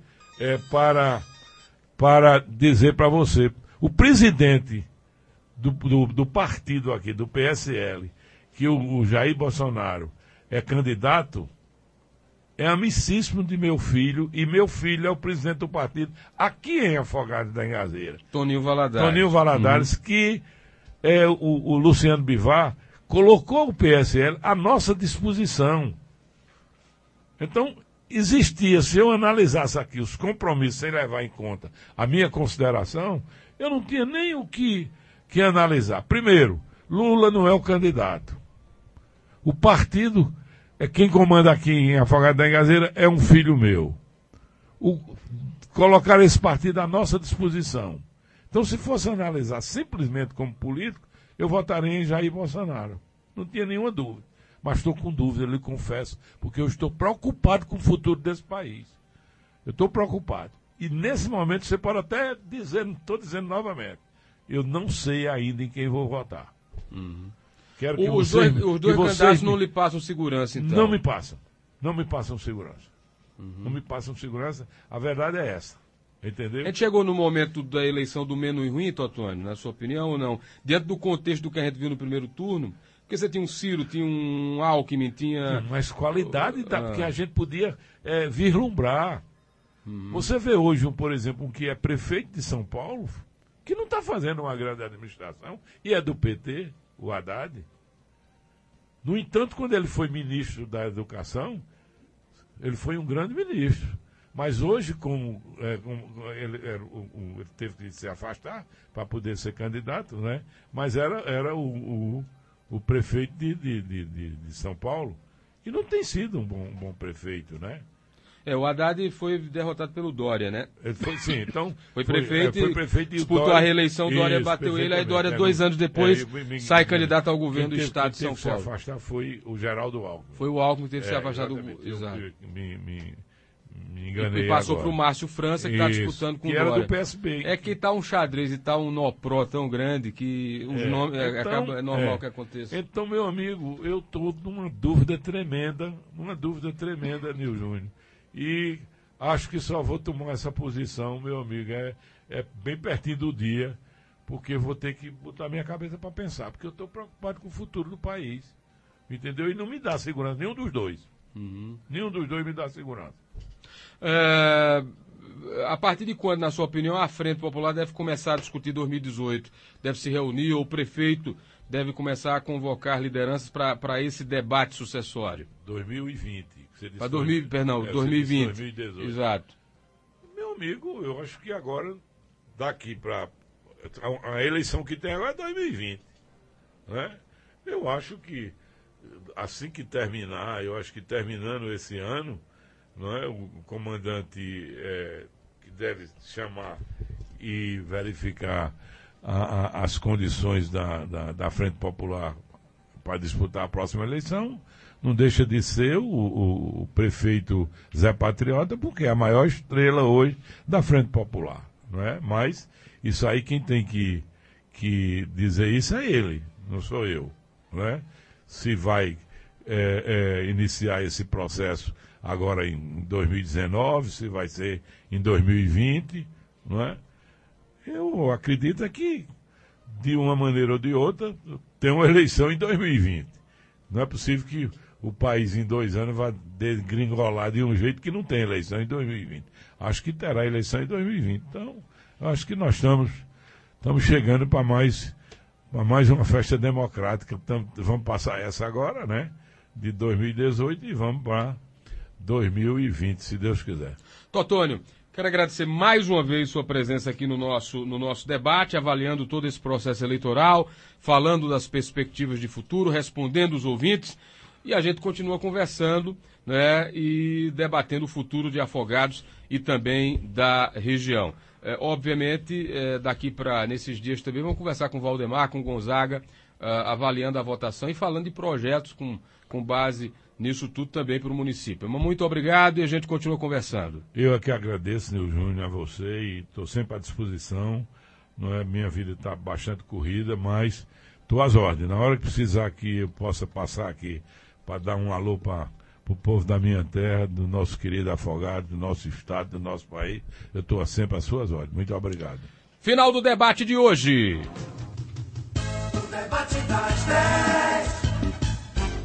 S2: para dizer para você. O presidente do partido aqui, do PSL, que o Jair Bolsonaro é candidato, é amicíssimo de meu filho, e meu filho é o presidente do partido aqui em Afogados da Ingazeira.
S1: Toninho Valadares.
S2: Toninho Valadares, que o Luciano Bivar colocou o PSL à nossa disposição. Então, existia, se eu analisasse aqui os compromissos sem levar em conta a minha consideração, eu não tinha nem o que analisar. Primeiro, Lula não é o candidato. O partido, quem comanda aqui em Afogados da Ingazeira é um filho meu. Colocar esse partido à nossa disposição. Então, se fosse analisar simplesmente como político, eu votaria em Jair Bolsonaro. Não tinha nenhuma dúvida. Mas estou com dúvida, eu lhe confesso, porque eu estou preocupado com o futuro desse país. Eu estou preocupado. E nesse momento você pode até dizer, estou dizendo novamente, eu não sei ainda em quem vou votar.
S1: Uhum.
S2: Quero que
S1: os dois candidatos não lhe passam segurança, então?
S2: Não me passam. Não me passam segurança. Uhum. Não me passam segurança. A verdade é essa. Entendeu?
S1: A gente chegou no momento da eleição do menos ruim, Totônio, na sua opinião, ou não? Diante do contexto do que a gente viu no primeiro turno, porque você tinha um Ciro, tinha um Alckmin, tinha...
S2: Mas qualidade que a gente podia vislumbrar. Uhum. Você vê hoje, por exemplo, um que é prefeito de São Paulo, que não está fazendo uma grande administração, e é do PT, o Haddad. No entanto, quando ele foi ministro da Educação, ele foi um grande ministro. Mas hoje, como ele teve que se afastar para poder ser candidato, né? Mas era o prefeito de São Paulo, que não tem sido um bom prefeito, né?
S1: O Haddad foi derrotado pelo Dória, né?
S2: Ele foi, sim, então...
S1: Foi prefeito e disputou a reeleição, Dória bateu ele, aí Dória 2 anos depois sai candidato ao governo do Estado de São Paulo.
S2: Quem teve que se afastar foi o Geraldo Alckmin.
S1: Foi o Alckmin que teve que se afastar do... Exato.
S2: Me enganei
S1: e passou
S2: agora.
S1: para o Márcio França, que está disputando com o
S2: Dória.
S1: Era
S2: do PSB.
S1: É que está um xadrez e está um nó-pró tão grande que os nomes é normal que aconteça.
S2: Então, meu amigo, eu estou numa dúvida tremenda, Nil Júnior. E acho que só vou tomar essa posição, meu amigo, bem pertinho do dia, porque vou ter que botar minha cabeça para pensar, porque eu estou preocupado com o futuro do país, entendeu? E não me dá segurança nenhum dos dois. Nenhum dos dois me dá segurança.
S1: A partir de quando, na sua opinião, a Frente Popular deve começar a discutir 2018? Deve se reunir, ou o prefeito deve começar a convocar lideranças para esse debate sucessório?
S2: 2020.
S1: Para 2020.
S2: 2018.
S1: Exato.
S2: Meu amigo, eu acho que agora, daqui para... A eleição que tem agora é 2020. Né? Eu acho que, assim que terminar, eu acho que terminando esse ano, não é? O comandante que deve chamar e verificar as condições da Frente Popular para disputar a próxima eleição, não deixa de ser o prefeito Zé Patriota, porque é a maior estrela hoje da Frente Popular, não é? Mas isso aí quem tem que dizer isso é ele, não sou eu, não é? Se vai iniciar esse processo agora em 2019, se vai ser em 2020, não é? Eu acredito que, de uma maneira ou de outra, tem uma eleição em 2020. Não é possível que o país em 2 anos vá degringolar de um jeito que não tem eleição em 2020. Acho que terá eleição em 2020. Então, acho que nós estamos chegando para mais uma festa democrática. Vamos passar essa agora, né? De 2018 e vamos para 2020, se Deus quiser.
S1: Totônio, quero agradecer mais uma vez sua presença aqui no nosso debate, avaliando todo esse processo eleitoral, falando das perspectivas de futuro, respondendo os ouvintes, e a gente continua conversando, né, e debatendo o futuro de Afogados e também da região. Obviamente, daqui para nesses dias também vamos conversar com o Valdemar, com o Gonzaga, avaliando a votação e falando de projetos com base nisso tudo também para o município. Mas muito obrigado e a gente continua conversando.
S2: Eu aqui agradeço, Nil Júnior, a você e estou sempre à disposição. Não é, minha vida está bastante corrida, mas estou às ordens. Na hora que precisar que eu possa passar aqui para dar um alô para o povo da minha terra, do nosso querido Afogado, do nosso estado, do nosso país, eu estou sempre às suas ordens. Muito obrigado.
S1: Final do debate de hoje.
S5: O debate